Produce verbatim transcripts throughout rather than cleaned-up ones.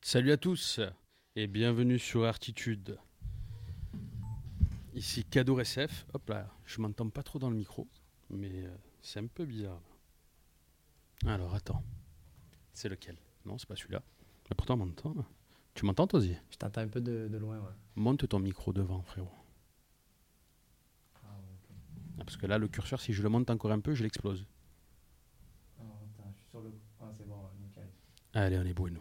Salut à tous et bienvenue sur Artitude. Ici Cadeau S F. Hop là, je m'entends pas trop dans le micro, mais euh, c'est un peu bizarre. Alors attends, c'est lequel? Non, c'est pas celui-là. Mais pourtant, on m'entend. Tu m'entends, toi aussi? Je t'entends un peu de, de loin, ouais. Monte ton micro devant, frérot. Ah, okay. Ah, parce que là, le curseur, si je le monte encore un peu, je l'explose. Ah, attends, je suis sur le... Ah, c'est bon, nickel. Allez, on est bueno.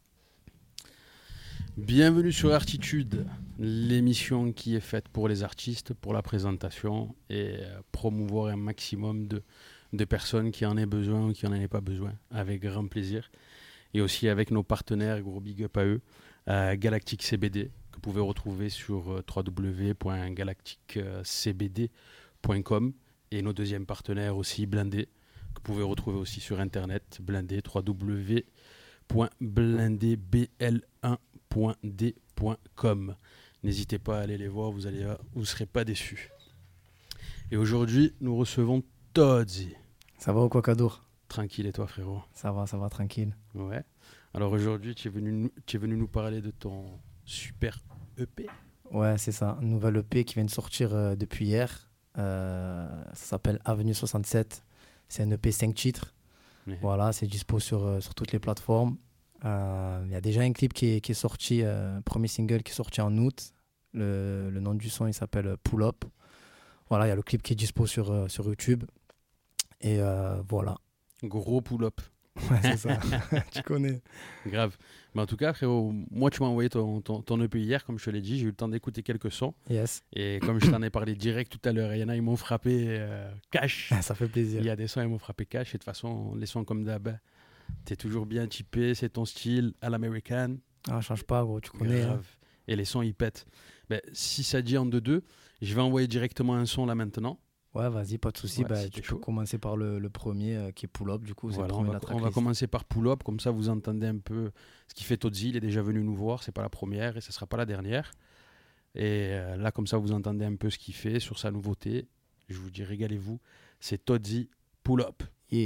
Bienvenue sur Artitude, l'émission qui est faite pour les artistes, pour la présentation et euh, promouvoir un maximum de, de personnes qui en aient besoin ou qui n'en aient pas besoin, avec grand plaisir. Et aussi avec nos partenaires, gros big up à eux, euh, Galactic C B D, que vous pouvez retrouver sur euh, w w w point galactic c b d point com, et nos deuxièmes partenaires aussi, Blindé, que vous pouvez retrouver aussi sur internet, Blindé, w w w point blindé b l un point d point com. N'hésitez pas à aller les voir, vous allez, vous ne serez pas déçus. Et aujourd'hui, nous recevons Todzi. Ça va ou quoi, Kadour? Tranquille, et toi, frérot? Ça va, ça va, tranquille. Ouais. Alors aujourd'hui, tu es venu, tu es venu nous parler de ton super E P. Ouais, c'est ça. Un nouvel E P qui vient de sortir euh, depuis hier. Euh, ça s'appelle Avenue soixante-sept. C'est un E P cinq titres. Ouais. Voilà, c'est dispo sur, euh, sur toutes les plateformes. Il euh, y a déjà un clip qui est, qui est sorti, euh, premier single qui est sorti en août. Le, le nom du son, il s'appelle Pull Up. Voilà, il y a le clip qui est dispo sur, euh, sur YouTube. Et euh, voilà. Gros pull-up. Ouais, c'est ça. Tu connais. Grave. Mais en tout cas, frérot, moi, tu m'as envoyé ton, ton, ton E P hier, comme je te l'ai dit. J'ai eu le temps d'écouter quelques sons. Yes. Et comme je t'en ai parlé direct tout à l'heure, il y en a, ils m'ont frappé euh, cash. Ça fait plaisir. Il y a des sons, ils m'ont frappé cash. Et de toute façon, les sons comme d'hab, t'es toujours bien typé, c'est ton style à l'américaine. Ah, change pas, gros, tu connais. Grave. Hein. Et les sons, ils pètent. Ben, si ça dit en deux deux, je vais envoyer directement un son là maintenant. Ouais, vas-y, pas de souci. Ouais, bah, si tu peux chaud. commencer par le, le premier euh, qui est Pull Up. Du coup, voilà, c'est le on, va, de la on va commencer par Pull Up. Comme ça, vous entendez un peu ce qu'il fait Todzi. Il est déjà venu nous voir. C'est pas la première et ce sera pas la dernière. Et euh, là, comme ça, vous entendez un peu ce qu'il fait sur sa nouveauté. Je vous dis, régalez-vous. C'est Todzi Pull Up. Yeah.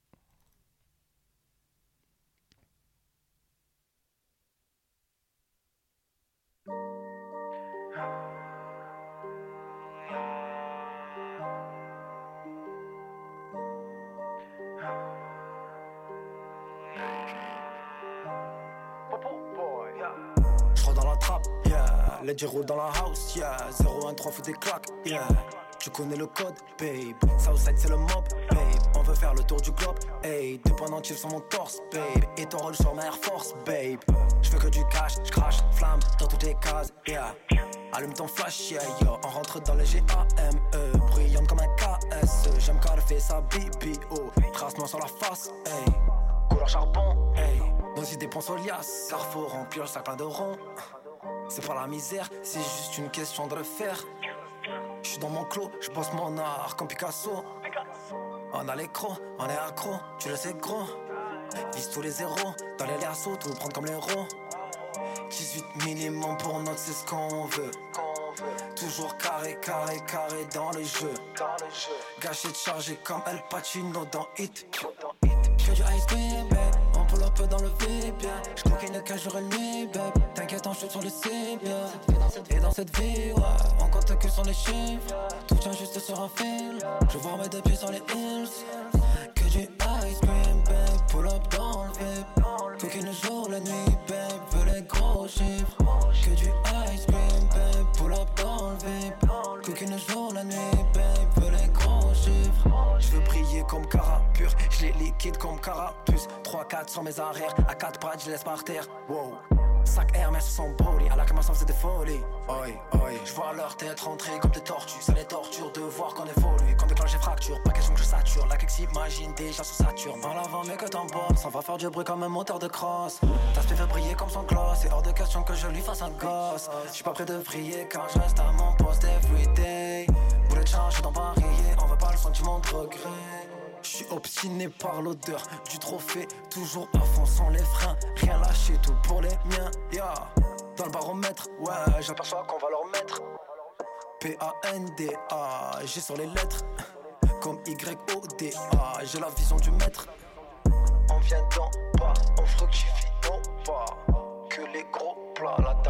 Les G roule dans la house, yeah. zéro un trois fout des claques, yeah. Tu connais le code, babe. Southside c'est le mob, babe. On veut faire le tour du globe, hey. Deux points d'antil sur mon torse, babe. Et ton rôle sur ma Air Force, babe. Je fais que du cash, je crache, flamme dans toutes les cases, yeah. Allume ton flash, yeah, yo. On rentre dans les G A M E. Brillante comme un K S E. J'aime quand elle fait sa B B O. Trace noire sur la face, hey. Couleur charbon, hey. Nos idées pensent au lias. Carrefour rempli le sac plein de ronds. C'est pas la misère, c'est juste une question de le faire. Je suis dans mon clos, je bosse mon art comme Picasso. On a l'écran, on est accro, tu le sais gros. Vise tous les zéros, dans les lassos, tout prendre comme l'héros. dix-huit minimum pour notre, c'est ce qu'on veut. Toujours carré, carré, carré dans le jeu. Gâché de chargé comme El Pacino dans Hit. Que du ice cream, babe. On pull up dans le V B. J'coquine le cage jour et nuit, babe. T'inquiète, on shoot sur le C B. Et dans cette vie, ouais, on compte que sur les chiffres. Tout tient juste sur un fil. Je vois mes deux pieds sur les hills. Que du ice cream, babe. Pull up dans le V B. Coquine le jour, la nuit, babe. Veux les gros chiffres. Que du ice cream, babe. Pull up dans le V B. Coquine le jour, la nuit, babe. Veux les gros chiffres. Je veux briller comme Carapur. Je les liquide comme Carapuce. trois quatre sur mes arrières. À quatre pattes, je laisse par terre. Wow. Sac Hermès sans boli. À la caméra, ça faisait des folies. Oi, oi. Je vois leur tête rentrer comme des tortues. Ça les torture de voir qu'on évolue. Quand déclenche les fractures. Pas question que je sature. La kex s'imagine déjà sur Saturne. En l'avant, mais que t'en bosses. On va faire du bruit comme un moteur de crosse. Ta spé fait briller comme son gloss. C'est hors de question que je lui fasse un gosse. J'suis pas prêt de vriller car je reste à mon poste everyday. Boulet de charge dans Paris. On veut pas le sentiment de regret. Je suis obstiné par l'odeur du trophée. Toujours à fond sans les freins. Rien lâché, tout pour les miens, yeah. Dans le baromètre, ouais, j'aperçois qu'on va leur mettre P A N D A, j'ai sur les lettres comme Y O D A, j'ai la vision du maître. On vient d'en bas, on fructifie non pas.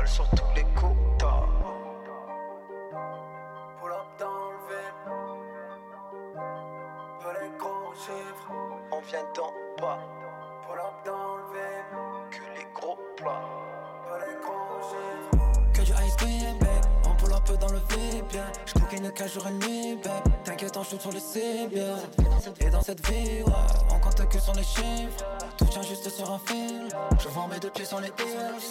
balle sur tous les coups. Pull up dans le vide. Peu les gros chiffres. On vient d'en bas. Pull up dans le vide. Que les gros plats. Peu les gros chiffres. Que du ice cream, babe. On pull up dans le vide, bien. J'coquine qu'un jour et nuit, babe. T'inquiète, on shoot sur le cible, bien. Et dans cette vie, ouais, on compte que sur les chiffres. Tout tient juste sur un fil. Je vends mes deux pieds sur les hills.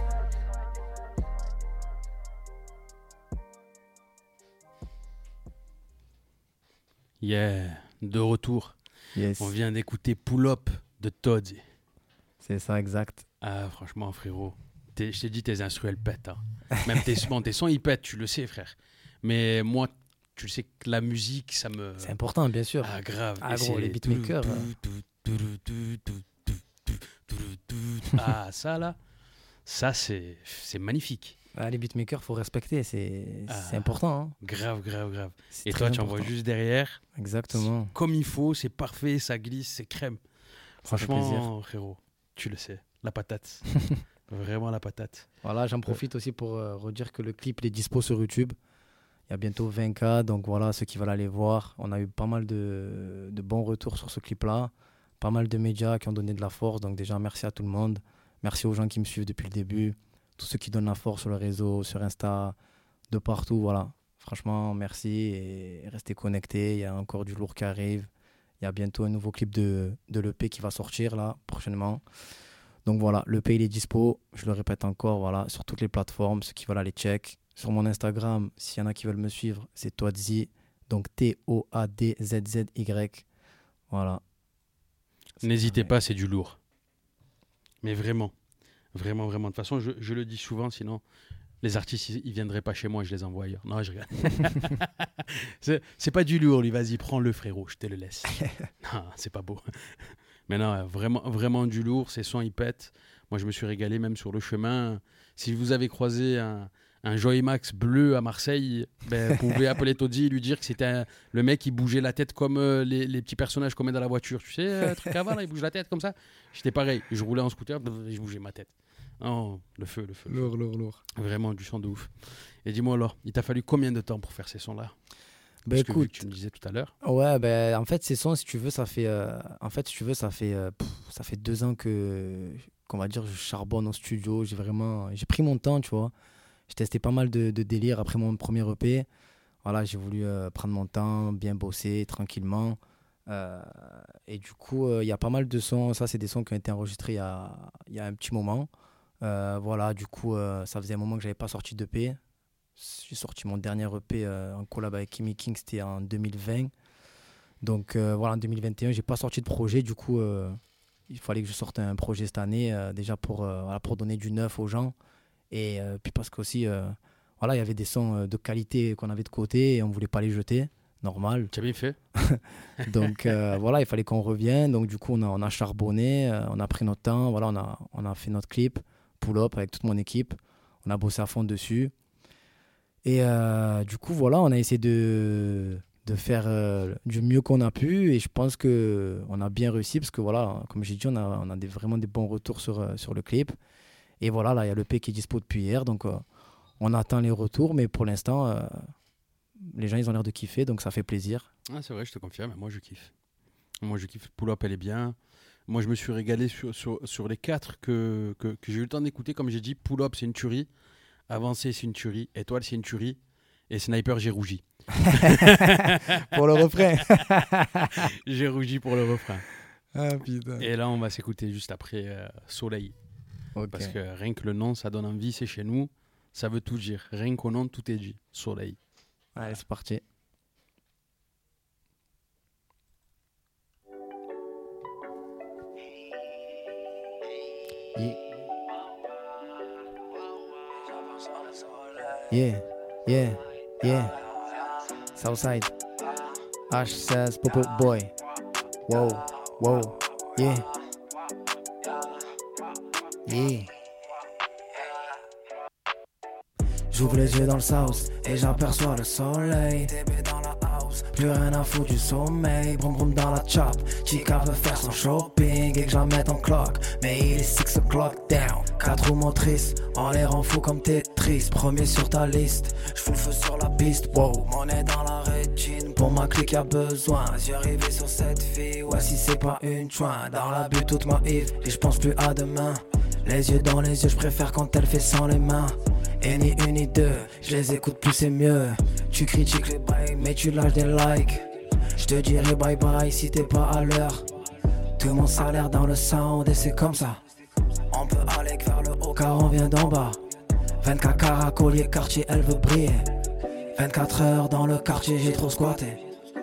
Yeah, de retour. Yes. On vient d'écouter Pull Up de Todd. C'est ça, exact. Ah, franchement, frérot, je t'ai dit, tes instrus, elles pètent. Hein. Même tes, bon, tes sons, ils pètent, tu le sais, frère. Mais moi, tu le sais que la musique, ça me... C'est important, bien sûr. Ah, grave. Ah, Et gros, c'est les beatmakers. Ah, ça, là, ça, c'est, c'est magnifique. Ah, les beatmakers, faut respecter, c'est, Ah. c'est important. Hein. Grave, grave, grave. C'est Et très toi, tu important. envoies juste derrière. Exactement. Comme il faut, c'est parfait, ça glisse, c'est crème. Ça fait plaisir. Franchement, frérot, tu le sais, la patate. Vraiment la patate. Voilà, j'en profite aussi pour euh, redire que le clip il est dispo sur YouTube. Il y a bientôt vingt K, donc voilà, ceux qui veulent aller voir. On a eu pas mal de, de bons retours sur ce clip-là. Pas mal de médias qui ont donné de la force, donc déjà merci à tout le monde. Merci aux gens qui me suivent depuis le début. Tous ceux qui donnent la force sur le réseau, sur Insta, de partout, voilà. Franchement, merci et restez connectés. Il y a encore du lourd qui arrive. Il y a bientôt un nouveau clip de, de l'E P qui va sortir là, prochainement. Donc voilà, l'E P il est dispo, je le répète encore, voilà, sur toutes les plateformes, ceux qui veulent aller check. Sur mon Instagram, s'il y en a qui veulent me suivre, c'est Toadzy, donc T O A D Z Z Y. Voilà. N'hésitez pas, c'est du lourd. Mais vraiment, vraiment, vraiment. De toute façon, je, je le dis souvent, sinon les artistes, ils, ils viendraient pas chez moi, je les envoie ailleurs. Non, je regarde. c'est, c'est pas du lourd, lui, vas-y, prends-le, frérot, je te le laisse. Non, c'est pas beau. Mais non, vraiment, vraiment du lourd, ces sons, ils pètent. Moi, je me suis régalé même sur le chemin. Si vous avez croisé un, un Joy Max bleu à Marseille, ben, vous pouvez appeler Toadzy et lui dire que c'était un, le mec qui bougeait la tête comme euh, les, les petits personnages qu'on met dans la voiture. Tu sais, un truc avant, là, il bouge la tête comme ça. J'étais pareil. Je roulais en scooter, je bougeais ma tête. Oh, le feu, le feu. le feu. Lourd, lourd, lourd. Vraiment du son de ouf. Et dis-moi alors, il t'a fallu combien de temps pour faire ces sons-là? Ben Parce que vu écoute, que tu me disais tout à l'heure. ouais, ben en fait ces sons, si tu veux, ça fait, euh, en fait, si tu veux, ça fait, euh, pff, ça fait deux ans que, qu'on va dire, je charbonne en studio. J'ai vraiment, j'ai pris mon temps, tu vois. J'ai testé pas mal de, de délires après mon premier E P. Voilà, j'ai voulu euh, prendre mon temps, bien bosser tranquillement. Euh, et du coup, il euh, y a pas mal de sons. Ça, c'est des sons qui ont été enregistrés il y a, il y a un petit moment. Euh, voilà, du coup, euh, ça faisait un moment que j'avais pas sorti d'E P. J'ai sorti mon dernier E P euh, en collab avec Kimmy King, c'était en deux mille vingt. Donc euh, voilà, en deux mille vingt et un, j'ai pas sorti de projet. Du coup, euh, il fallait que je sorte un projet cette année, euh, déjà pour, euh, voilà, pour donner du neuf aux gens. Et euh, puis parce qu'aussi, euh, voilà, il y avait des sons de qualité qu'on avait de côté et on voulait pas les jeter. Normal. Tu as bien fait. Donc euh, voilà, il fallait qu'on revienne. Donc du coup, on a, on a charbonné, euh, on a pris notre temps. Voilà, on a, on a fait notre clip, Pull Up avec toute mon équipe. On a bossé à fond dessus. Et euh, du coup, voilà, on a essayé de, de faire euh, du mieux qu'on a pu. Et je pense qu'on a bien réussi parce que, voilà, comme j'ai dit, on a, on a des, vraiment des bons retours sur, euh, sur le clip. Et voilà, là, il y a l'E P qui est dispo depuis hier. Donc, euh, on attend les retours. Mais pour l'instant, euh, les gens, ils ont l'air de kiffer. Donc, ça fait plaisir. Ah, c'est vrai, je te confirme. Moi, je kiffe. Moi, je kiffe. Pull Up, elle est bien. Moi, je me suis régalé sur, sur, sur les quatre que, que, que j'ai eu le temps d'écouter. Comme j'ai dit, Pull Up, c'est une tuerie. Avancé, c'est une tuerie. Étoile, c'est une tuerie. Et Sniper, j'ai rougi. Pour le refrain. J'ai rougi pour le refrain. Ah putain. Et là, on va s'écouter juste après euh, Soleil. Ok. Parce que rien que le nom, ça donne envie. C'est chez nous. Ça veut tout dire. Rien qu'au nom, tout est dit. Soleil. Allez, c'est parti. Yeah. Yeah, yeah, yeah. Southside. H says Popo Boy. Wow, wow, yeah. Yeah. J'ouvre les yeux dans le south et j'aperçois le soleil. T B dans la house, plus rien à foutre du sommeil. Brum brum dans la chop, Chica veut faire son shopping et que je la mette en clock. Mais il est six o'clock down, quatre roues motrices, on les rend fous comme Tetris. Premier sur ta liste, j'fous le feu sur la piste. Wow, monnaie dans la rétine, pour ma clique y'a besoin. J'ai arrivé sur cette fille, ouais si c'est pas une chouin. Dans la bulle toute ma Yves, et j'pense plus à demain. Les yeux dans les yeux, j'préfère quand elle fait sans les mains. Et ni une ni deux, je les écoute plus c'est mieux. Tu critiques les bails mais tu lâches des likes. Je te dirai bye bye si t'es pas à l'heure. Tout mon salaire dans le sound et c'est comme ça. On peut aller vers le haut car on vient d'en bas. vingt-quatre carats, collier, quartier, elle veut briller. vingt-quatre heures dans le quartier, j'ai trop squatté.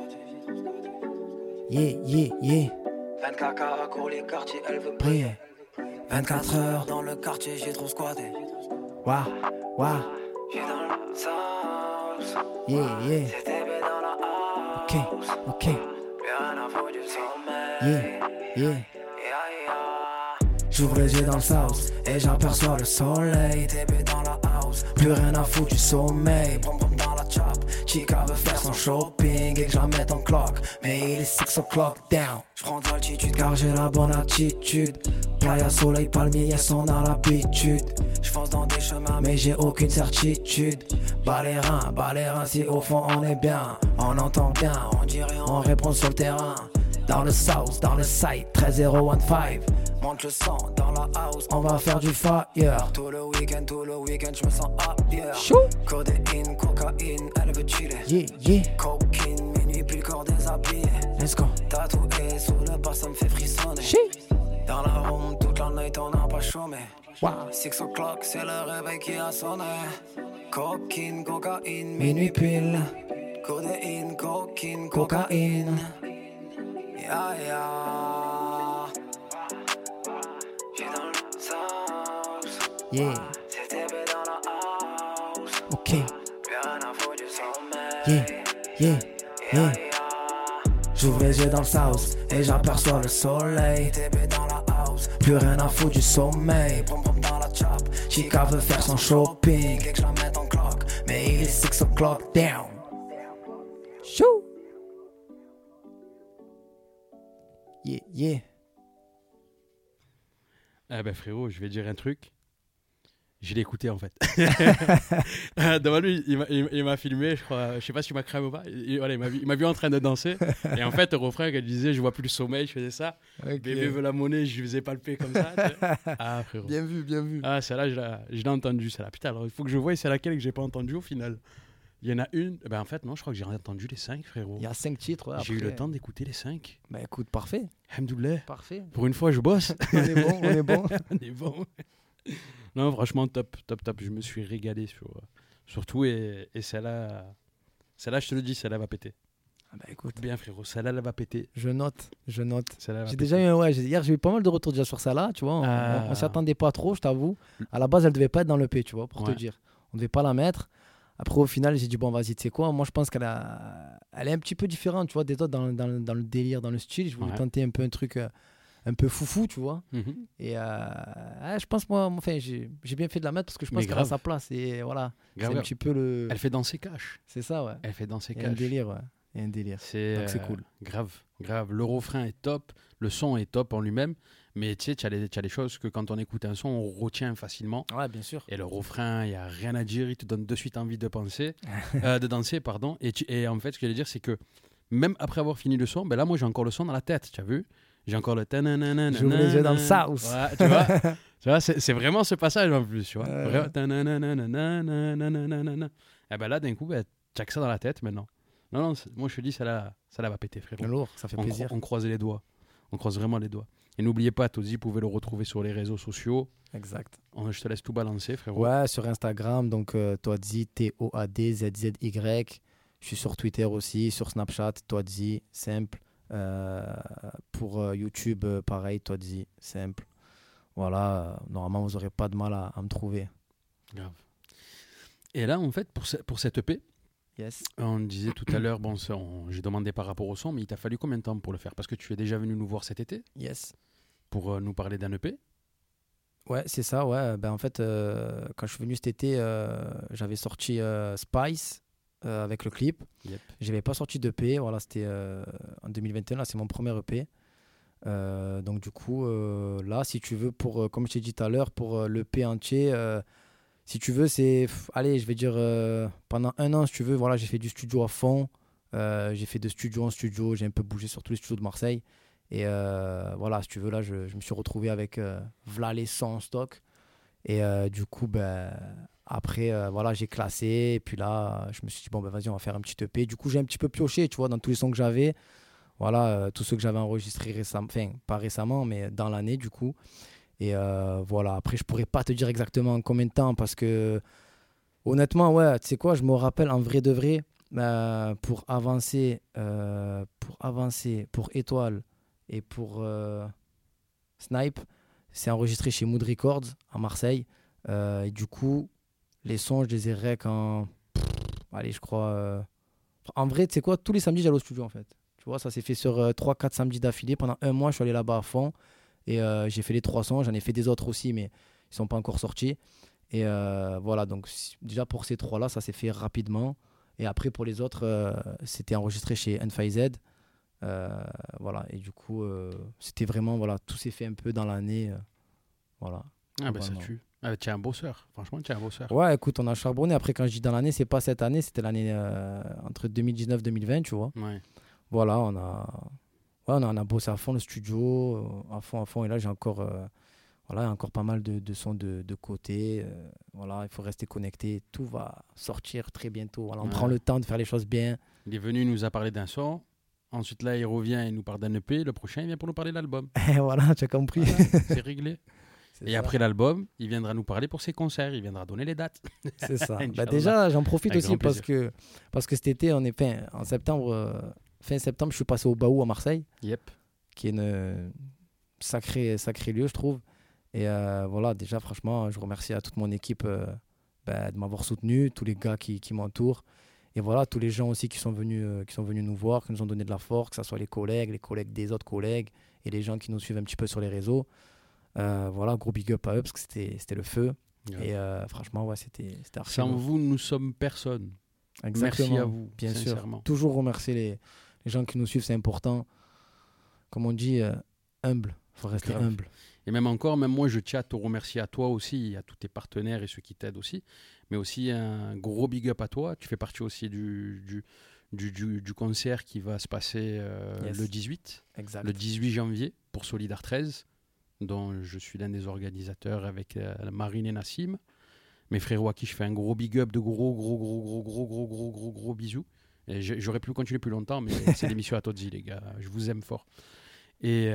Yeah, yeah, yeah. vingt-quatre carats, collier, quartier, elle veut briller. vingt-quatre heures dans le quartier, j'ai trop squatté. Wah, wah. J'ai dans la sauce. Yeah, yeah. C'était dans la house. Ok, ok. Rien à foutre du sommeil. Yeah, yeah. J'ouvre les yeux dans le sauce et j'aperçois le soleil. T B dans la house, plus rien à foutre du sommeil. Brum brum dans la chop, Chica veut faire son shopping et que je la mette en clock. Mais il est six o'clock down. J'prends de l'altitude car j'ai la bonne attitude. Playa, soleil, palmier, yes on a l'habitude. J'fonce dans des chemins mais j'ai aucune certitude. Bas les reins, bas les reins, si au fond on est bien. On entend bien, on dirait on répond sur le terrain. Dans le south, dans le site, treize zéro quinze. Monte le sang dans la house, on va faire du fire. Tout le week-end, tout le week-end, je me sens up, yeah. Codéine, cocaïne, elle veut chiller. Yeah, yeah. Cocaine, minuit, puis le corps déshabillé. Let's go. Tatoué sous le bas, ça me fait frissonner. Shit. Dans la room, toute la nuit, on n'a pas chômé. Wow. six o'clock, c'est le réveil qui a sonné. Cocaine, cocaïne, minuit pile. Codéine, cocaine, cocaïne. Yeah, yeah. J'ai dans le sauce. Yeah. C'était dans la house. Ok. Rien à foutre du sommeil. Yeah, yeah, yeah. J'ouvre les yeux dans le sauce et j'aperçois le soleil. T B dans la house, plus rien à foutre du sommeil. Brum brum dans la chop, Chica veut faire son shopping et que je la mette en clock. Mais il est six o'clock down. Chou. Yeah, yeah. Ah ben frérot, je vais dire un truc. Je l'ai écouté en fait. Devant lui, il m'a, il, il m'a filmé, je crois. Je sais pas si tu m'as cramé ou pas. Il, voilà, il, m'a vu, il m'a vu en train de danser. Et en fait, le refrain, quand il disait je vois plus le sommeil, je faisais ça. Okay. Bébé veut la monnaie, je faisais palper comme ça. Tu sais. Ah frérot. Bien vu, bien vu. Ah, celle-là, je l'ai, je l'ai entendue. Celle-là. Putain, alors il faut que je voie c'est laquelle que j'ai pas entendue au final. Il y en a une. Ben en fait, non, je crois que j'ai entendu les cinq, frérot. Il y a cinq titres. Ouais, j'ai après... eu le temps d'écouter les cinq. Bah écoute, parfait. Alhamdoulilah. Parfait. Pour une fois, je bosse. On est bon, on est bon. On est bon. Non, franchement, top, top, top. Je me suis régalé sur, sur tout. Et, et celle-là, celle-là, je te le dis, celle-là va péter. Ah bah écoute. Bien, frérot, celle-là, elle va péter. Je note, je note. Celle-là j'ai péter. déjà eu, ouais, j'ai, hier, j'ai eu pas mal de retours déjà sur celle-là, tu vois. On, ah. on, on s'y attendait pas trop, je t'avoue. À la base, elle devait pas être dans le P, tu vois, pour ouais. te dire. On devait pas la mettre. Après, au final, j'ai dit, bon, vas-y, tu sais quoi, moi, je pense qu'elle a... elle est un petit peu différente, tu vois, des autres dans, dans, dans le délire, dans le style. Je voulais ouais. tenter un peu un truc euh, un peu foufou, tu vois. Mm-hmm. Et euh, ouais, je pense, moi, enfin, j'ai, j'ai bien fait de la mettre parce que je pense qu'elle a sa place. Et voilà, grave, c'est un petit peu le... Elle fait danser cash. C'est ça, ouais. Elle fait danser cash. Il y a un délire, ouais. Il y a un délire. C'est, Donc, c'est euh, cool. Grave, grave. Le refrain est top, le son est top en lui-même. Mais tu sais, tu as des choses que quand on écoute un son, on retient facilement. Ouais, bien sûr. Et le refrain, il n'y a rien à dire, il te donne de suite envie de penser, euh, de danser, pardon. Et, tu, et en fait, ce que je veux dire, c'est que même après avoir fini le son, ben là, moi, j'ai encore le son dans la tête, tu as vu ? J'ai encore le ta-na-na-na-na-na. J'ouvre les yeux dans le sauce. Ouais, tu vois, tu vois c'est, c'est vraiment ce passage en plus, tu vois. Euh... Et ben là, d'un coup, ben, tu as que ça dans la tête maintenant. Non, non, moi, je te dis, ça, là, ça là va péter, frérot. Lourd, ça fait on plaisir. Cro- on croise les doigts. On croise vraiment les doigts. Et n'oubliez pas, Tozi, vous pouvez le retrouver sur les réseaux sociaux. Exact. On, je te laisse tout balancer, frérot. Ouais, sur Instagram, donc euh, Toadzi, T O A D Z Z Y. Je suis sur Twitter aussi, sur Snapchat, Toadzi, simple. Euh, pour euh, YouTube, euh, pareil, Toadzi, simple. Voilà, euh, normalement, vous n'aurez pas de mal à, à me trouver. Grave. Et là, en fait, pour, ce, pour cette E P, yes. On disait tout à l'heure, bon, ça, on, j'ai demandé par rapport au son, mais il t'a fallu combien de temps pour le faire ? Parce que tu es déjà venu nous voir cet été. Yes. Pour euh, nous parler d'un E P. Ouais, c'est ça, ouais. Ben, en fait, euh, quand je suis venu cet été, euh, j'avais sorti euh, Spice, euh, avec le clip. Yep. J'avais pas sorti d'E P, voilà, c'était euh, en deux mille vingt et un, là c'est mon premier E P. Euh, donc du coup, euh, là, si tu veux, pour, euh, comme je t'ai dit tout à l'heure, pour euh, l'E P entier, euh, si tu veux, c'est, pff, allez, je vais dire, euh, pendant un an, si tu veux, voilà, j'ai fait du studio à fond. Euh, j'ai fait de studio en studio, j'ai un peu bougé sur tous les studios de Marseille. Et euh, voilà, si tu veux, là, je, je me suis retrouvé avec euh, v'là les sons en stock. Et euh, du coup, ben, après, euh, voilà, j'ai classé. Et puis là, je me suis dit, bon, ben, vas-y, on va faire un petit E P. Du coup, j'ai un petit peu pioché, tu vois, dans tous les sons que j'avais. Voilà, euh, tous ceux que j'avais enregistrés récemment, enfin, pas récemment, mais dans l'année, du coup. Et euh, voilà, après, je pourrais pas te dire exactement en combien de temps parce que, honnêtement, ouais, tu sais quoi, je me rappelle en vrai de vrai, euh, pour avancer, euh, pour avancer, pour Étoile et pour euh, Snipe, c'est enregistré chez Mood Records à Marseille. Euh, et du coup, les sons, je les ai rec en. Pff, allez, je crois. Euh, en vrai, tu sais quoi, tous les samedis, j'allais au studio en fait. Tu vois, ça s'est fait sur euh, trois quatre samedis d'affilée. Pendant un mois, je suis allé là-bas à fond. Et euh, j'ai fait les trois sons. J'en ai fait des autres aussi, mais ils ne sont pas encore sortis. Et euh, voilà, donc si, déjà pour ces trois-là, ça s'est fait rapidement. Et après, pour les autres, euh, c'était enregistré chez N cinq Z. Euh, voilà, et du coup, euh, c'était vraiment, voilà, tout s'est fait un peu dans l'année. Euh, voilà. Ah, bah ça tue. Ah, tu es un bosseur. Franchement, tu es un bosseur. Ouais, écoute, on a charbonné. Après, quand je dis dans l'année, c'est pas cette année, c'était l'année euh, entre deux mille dix-neuf et deux mille vingt, tu vois. Ouais. Voilà, on a, ouais, on a, on a bossé à fond le studio, euh, à fond, à fond. Et là, j'ai encore, euh, voilà, encore pas mal de, de sons de, de côté. Euh, voilà, il faut rester connecté. Tout va sortir très bientôt. Voilà, on ouais. prend le temps de faire les choses bien. Il est venu, il nous a parlé d'un son. Ensuite, là, il revient, il nous parle d'un E P. Le prochain, il vient pour nous parler de l'album. Voilà, tu as compris. Voilà, c'est réglé. C'est et ça. après l'album, il viendra nous parler pour ses concerts. Il viendra donner les dates. C'est ça. Bah déjà, j'en profite Avec aussi parce que, parce que cet été, on est fin, en septembre, euh, fin septembre, je suis passé au Baou à Marseille. Yep. Qui est une sacré, sacré lieu, je trouve. Et euh, voilà, déjà, franchement, je remercie à toute mon équipe euh, bah, de m'avoir soutenu, tous les gars qui, qui m'entourent. Et voilà, tous les gens aussi qui sont, venus, euh, qui sont venus nous voir, qui nous ont donné de la force, que ce soit les collègues, les collègues des autres collègues et les gens qui nous suivent un petit peu sur les réseaux. Euh, voilà, gros big up à eux parce que c'était, c'était le feu. Ouais. Et euh, franchement, ouais, c'était, c'était archi. Sans vous, nous sommes personne. Exactement. Merci à vous, bien sincèrement. sûr. Toujours remercier les, les gens qui nous suivent, c'est important. Comme on dit, euh, humble. Il faut rester Grave. humble. Et même encore, même moi, je tiens à te remercier à toi aussi, à tous tes partenaires et ceux qui t'aident aussi. Mais aussi un gros big up à toi. Tu fais partie aussi du, du, du, du, du concert qui va se passer euh, yes. le dix-huit. Exact. Le dix-huit janvier pour Solidar treize, dont je suis l'un des organisateurs avec euh, Marine et Nassim. Mes frérots à qui je fais un gros big up, de gros, gros, gros, gros, gros, gros, gros, gros, gros bisous. Et j'aurais pu continuer plus longtemps, mais c'est l'émission à Todzi, les gars. Je vous aime fort. Et,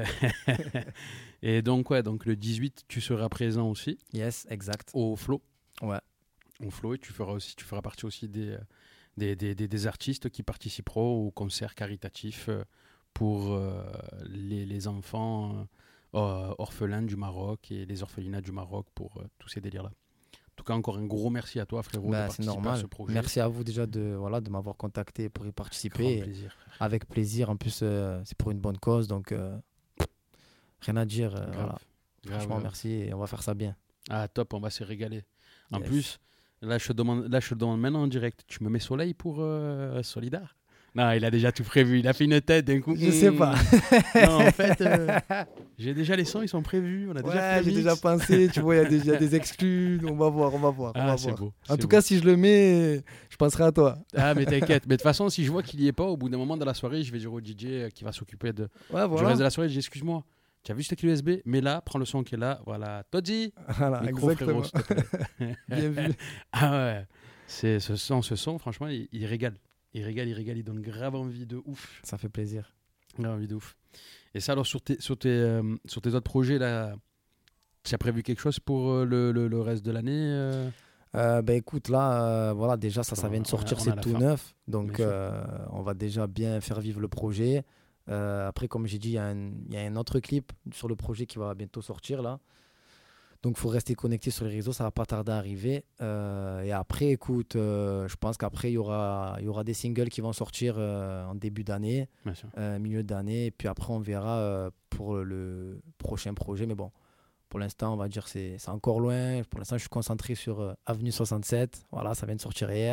et donc, ouais, donc le dix-huit, tu seras présent aussi. Yes, exact. Au Flow. Ouais. Au Flow, et tu feras, aussi, tu feras partie aussi des, des, des, des, des artistes qui participeront au concert caritatif pour euh, les, les enfants euh, orphelins du Maroc et les orphelinats du Maroc pour euh, tous ces délires-là. En tout cas, encore un gros merci à toi, frérot, bah, de participer c'est normal. à ce projet. Merci à vous déjà de, voilà, de m'avoir contacté pour y participer. Grand plaisir. Avec plaisir. En plus, euh, c'est pour une bonne cause, donc euh, rien à dire. Euh, grave, voilà. grave, Franchement, grave. merci et on va faire ça bien. Ah, top, on va se régaler. En yes. plus, là je, te demande, là, je te demande maintenant en direct, tu me mets Soleil pour euh, Solidar ? Non, il a déjà tout prévu. Il a fait une tête d'un coup. Je sais pas. Non, en fait, euh, j'ai déjà les sons, ils sont prévus. On a déjà ouais, fait j'ai déjà pensé. Tu vois, il y a déjà des exclus. On va voir, on va voir. Ah, on va c'est voir. beau. En c'est tout beau. cas, si je le mets, je penserai à toi. Ah, mais t'inquiète. Mais de toute façon, si je vois qu'il y est pas, au bout d'un moment de la soirée, je vais dire au D J qui va s'occuper de... Ouais, voilà. Du reste de la soirée. Je dis, excuse-moi, tu as vu cette clé U S B ? Mais là, prends le son qui est là. Voilà. Todzi. Voilà, micro, exactement. frérot, s'il te plaît. Bien vu. Ah ouais. C'est, ce son, ce son, franchement, il, il régale. Il régale, il régale, il donne grave envie de ouf. Ça fait plaisir. Grave envie de ouf. Et ça, alors, sur tes, sur tes, euh, sur tes autres projets, là, tu as prévu quelque chose pour euh, le, le, le reste de l'année euh euh, bah, écoute, là, euh, voilà, déjà, ça, ça vient de sortir, c'est tout fin. neuf. Donc, euh, on va déjà bien faire vivre le projet. Euh, après, comme j'ai dit, il y, y a un autre clip sur le projet qui va bientôt sortir, là. Donc, il faut rester connecté sur les réseaux, ça ne va pas tarder à arriver. Euh, et après, écoute, euh, je pense qu'après, il y aura, y aura des singles qui vont sortir euh, en début d'année, euh, milieu d'année. Et puis après, on verra euh, pour le prochain projet. Mais bon, pour l'instant, on va dire que c'est, c'est encore loin. Pour l'instant, je suis concentré sur euh, Avenue soixante-sept. Voilà, ça vient de sortir hier.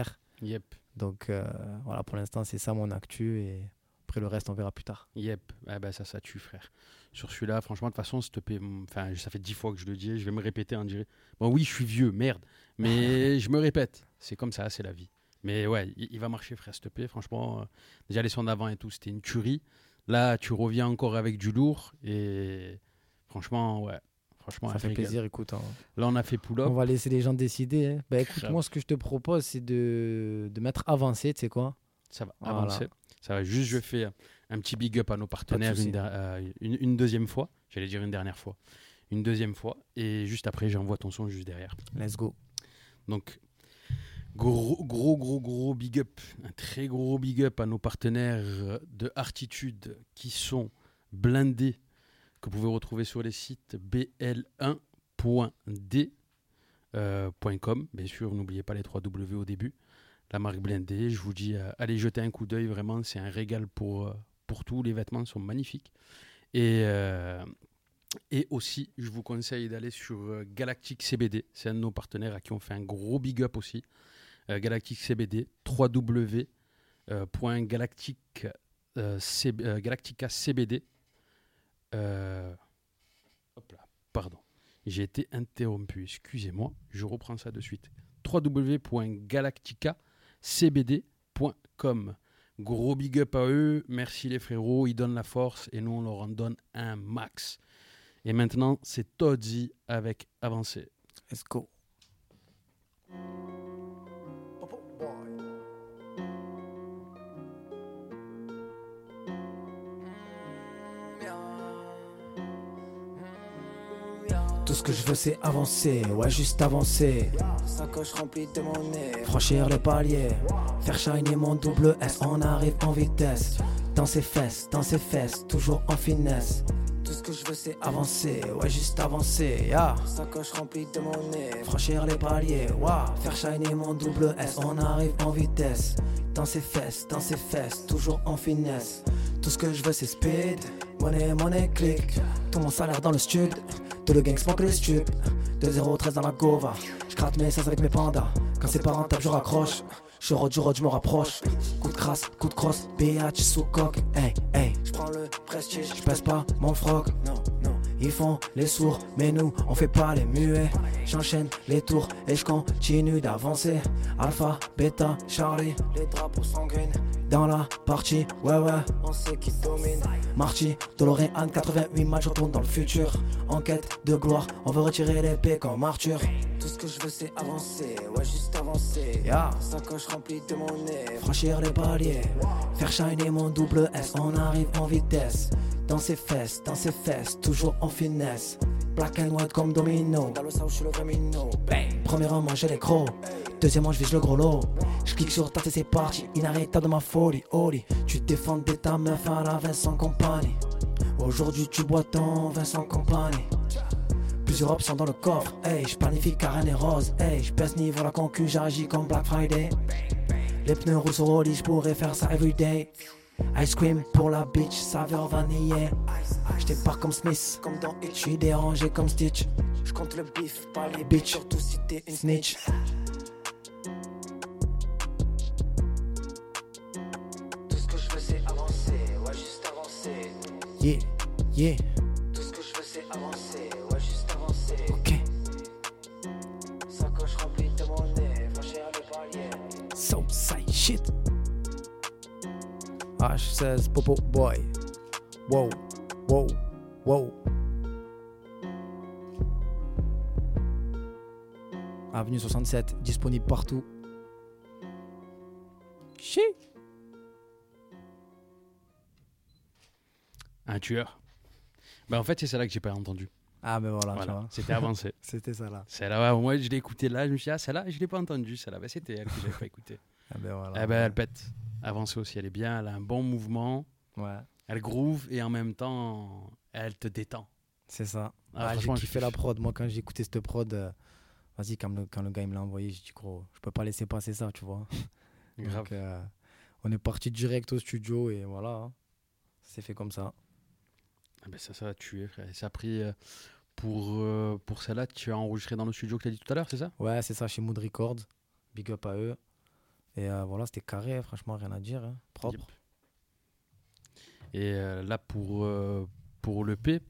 Yep. Donc euh, voilà, pour l'instant, c'est ça mon actu. Et après, le reste, on verra plus tard. Yep. Ah ben ça, ça tue, frère. Sur celui-là, franchement, de toute façon, s'il te plaît, enfin, ça fait dix fois que je le dis, je vais me répéter, on dirait. Bon, oui, je suis vieux, merde. Mais je me répète. C'est comme ça, c'est la vie. Mais ouais, il, il va marcher, frère, s'il te plaît. Franchement, euh, déjà, les sons d'avant et tout, c'était une tuerie. Là, tu reviens encore avec du lourd. Et franchement, ouais. Franchement, ça fait régale. plaisir, écoute. Hein. Là, on a fait pull-up. On va laisser les gens décider. Hein. Bah écoute, Grave. moi, ce que je te propose, c'est de, de mettre avancé, tu sais quoi. Ça va Voilà. avancer. Ça va juste, je fais un petit big up à nos partenaires souci. une, euh, une, une deuxième fois. J'allais dire une dernière fois. Une deuxième fois. Et juste après, j'envoie ton son juste derrière. Let's go. Donc, gros, gros, gros, gros big up. Un très gros big up à nos partenaires de Artitude qui sont blindés, que vous pouvez retrouver sur les sites b l un point d point com. Bien sûr, n'oubliez pas les trois W au début. La marque blindée, je vous dis, euh, allez jeter un coup d'œil, vraiment, c'est un régal pour, euh, pour tout. Les vêtements sont magnifiques. Et, euh, et aussi, je vous conseille d'aller sur euh, Galactic C B D. C'est un de nos partenaires à qui on fait un gros big up aussi. Euh, Galactic C B D, w point galactic, euh, C, euh, galactica C B D. Euh, hop là, pardon. J'ai été interrompu, excusez-moi, je reprends ça de suite. w point galactica c b d point com. Gros big up à eux, merci les frérots, ils donnent la force et nous on leur en donne un max. Et maintenant, c'est Todzi avec Avancé. Let's go. Tout ce que je veux c'est avancer, ouais juste avancer. Sacoche remplie de monnaie. Franchir les paliers, faire shiner mon double S, on arrive en vitesse. Dans ses fesses, dans ses fesses, toujours en finesse. Tout ce que je veux c'est Avancer, ouais juste avancer, yeah. Sacoche remplie de monnaie. Franchir les paliers, wow. Faire shiner mon double S, on arrive en vitesse. Dans ses fesses, dans ses fesses, toujours en finesse. Tout ce que je veux c'est speed, monnaie, monnaie, click. Tout mon salaire dans le stud, tout le gang smoke les stupes. deux zéro treize dans la gova, je gratte mes sens avec mes pandas. Quand c'est pas rentable je raccroche, je rôde, je rôde, je me rapproche. Coup de crasse, coup de crosse, biatch sous coque, hey, hey. Je prends le prestige, Je pèse pas mon froc, non, non. ils font les sourds, mais nous on fait pas les muets. J'enchaîne les tours et je continue d'avancer. Alpha, bêta, Charlie, Les drapeaux sanguines, dans la partie, ouais ouais. on sait qui domine. Marty, DeLorean, quatre-vingt-huit matchs, je retourne dans le futur. En quête de gloire, on veut retirer l'épée comme Arthur. Tout ce que je veux c'est avancer, ouais juste avancer. Yeah. Sacoche remplie de monnaie. Franchir les paliers, faire shiner mon double S, on arrive en vitesse. Dans ses fesses, dans ses fesses, toujours en finesse. Black and white comme domino. Dans le south, je suis le vrai minot. Premièrement, j'ai les crocs. Deuxièmement, je vise le gros lot. Je clique sur tâte et c'est parti. Inarrêtable de ma folie. Oli, tu défendais ta meuf à la Vincent Compagnie. Aujourd'hui, tu bois ton Vincent Compagnie. Plusieurs options dans le coffre. Hey, je planifie car rien n'est rose. Hey, je pèse niveau la concu, j'agis comme Black Friday. Les pneus roulent sur Oli, je pourrais faire ça everyday. Ice cream pour la bitch, saveur vanillée. J'départ comme Smith, Comme dans Hitch, j'suis dérangé comme Stitch. je compte le bif, pas les Bitch. bitch. Surtout si t'es une Snitch. Tout ce que je veux c'est avancer, ouais juste avancer. Yeah, yeah, Tout ce que je veux c'est avancer, ouais juste avancer. ok. Sacoche remplie de monnaie, franchir les paliers. Southside shit. H seize Popo Boy. Wow, wow, wow. Avenue soixante-sept, disponible partout. Chi. Un tueur. Bah en fait, c'est celle-là que j'ai pas entendu. Ah ben voilà, tu Voilà, vois. c'était Avancé. C'était ça là. Celle-là, ouais, moi je l'ai écouté là, je me suis dit, ah celle-là, je l'ai pas entendue, celle-là. Bah, c'était elle que j'avais pas écoutée. Ah ben voilà. Eh ben, elle pète. Avancée aussi, elle est bien, elle a un bon mouvement, Ouais, elle groove et en même temps, elle te détend. c'est ça. Ah, Ah, j'ai franchement, je kiffé kiffe. la prod. Moi, quand j'ai écouté cette prod, euh, vas-y, quand le, quand le gars il me l'a envoyé, j'ai dit, gros, je peux pas laisser passer ça, tu vois. Grave. Donc, euh, on est parti direct au studio et voilà, hein. C'est fait comme ça. Ah ben, ça, ça va tuer, frère. Et ça a pris, euh, pour, euh, pour celle-là, tu as enregistré dans le studio que tu as dit tout à l'heure, c'est ça? Ouais, c'est ça, chez Mood Records. Big up à eux. Et euh, voilà, c'était carré, franchement, rien à dire, hein, propre. Yep. Et euh, là, pour, euh, pour l'E P,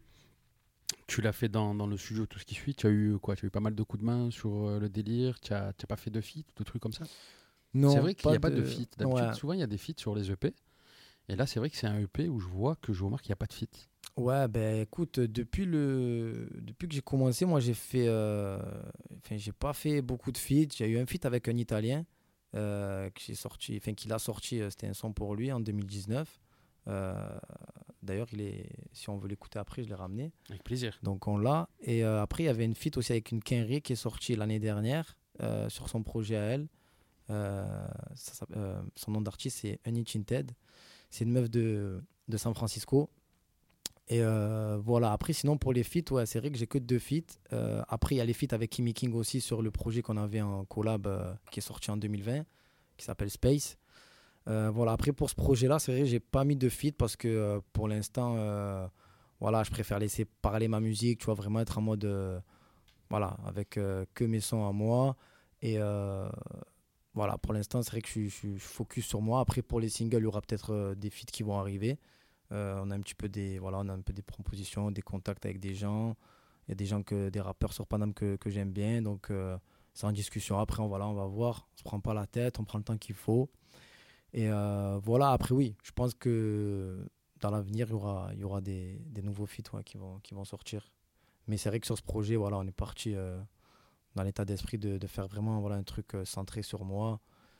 tu l'as fait dans, dans le studio, tout ce qui suit. Tu as eu quoi? Tu as eu pas mal de coups de main sur euh, le délire. Tu n'as pas fait de feat, de trucs comme ça? Non, c'est vrai qu'il n'y a de... pas de feat. D'habitude, ouais. souvent, il y a des feats sur les E P. Et là, c'est vrai que c'est un E P où je vois que je remarque qu'il n'y a pas de feat. Ouais, ben écoute, depuis, le... depuis que j'ai commencé, moi, j'ai fait... Euh... Enfin, j'ai pas fait beaucoup de feats. J'ai eu un feat avec un Italien euh, que j'ai sorti... enfin, qu'il a sorti. C'était un son pour lui en deux mille dix-neuf. Euh, D'ailleurs, il est, si on veut l'écouter après, je l'ai ramené. Avec plaisir. Donc on l'a. Et euh, après, il y avait une feat aussi avec une Kenry qui est sortie l'année dernière euh, sur son projet à elle. Euh, ça, ça, euh, son nom d'artiste, c'est Unichinted. C'est une meuf de, de San Francisco. Et euh, voilà. Après, sinon, pour les feats, ouais, c'est vrai que j'ai que deux feats. Euh, après, il y a les feats avec Kimmy King aussi sur le projet qu'on avait en collab euh, qui est sorti en deux mille vingt, qui s'appelle Space. Euh, voilà, après pour ce projet-là, c'est vrai que j'ai pas mis de feat parce que euh, pour l'instant, euh, voilà, je préfère laisser parler ma musique, tu vois, vraiment être en mode, euh, voilà, avec euh, que mes sons à moi. Et euh, voilà, pour l'instant, c'est vrai que je, je, je focus sur moi. Après, pour les singles, il y aura peut-être euh, des feats qui vont arriver. Euh, on a un petit peu des, voilà, on a un peu des propositions, des contacts avec des gens. Il y a des gens que, des rappeurs sur Paname que, que j'aime bien, donc euh, c'est en discussion. Après, on, voilà, on va voir. On se prend pas la tête, on prend le temps qu'il faut. Et euh, voilà, après oui, je pense que dans l'avenir, il y aura, il y aura des, des nouveaux feats ouais, qui, vont, qui vont sortir. Mais c'est vrai que sur ce projet, voilà, on est parti euh, dans l'état d'esprit de, de faire vraiment voilà, un truc euh, centré sur moi.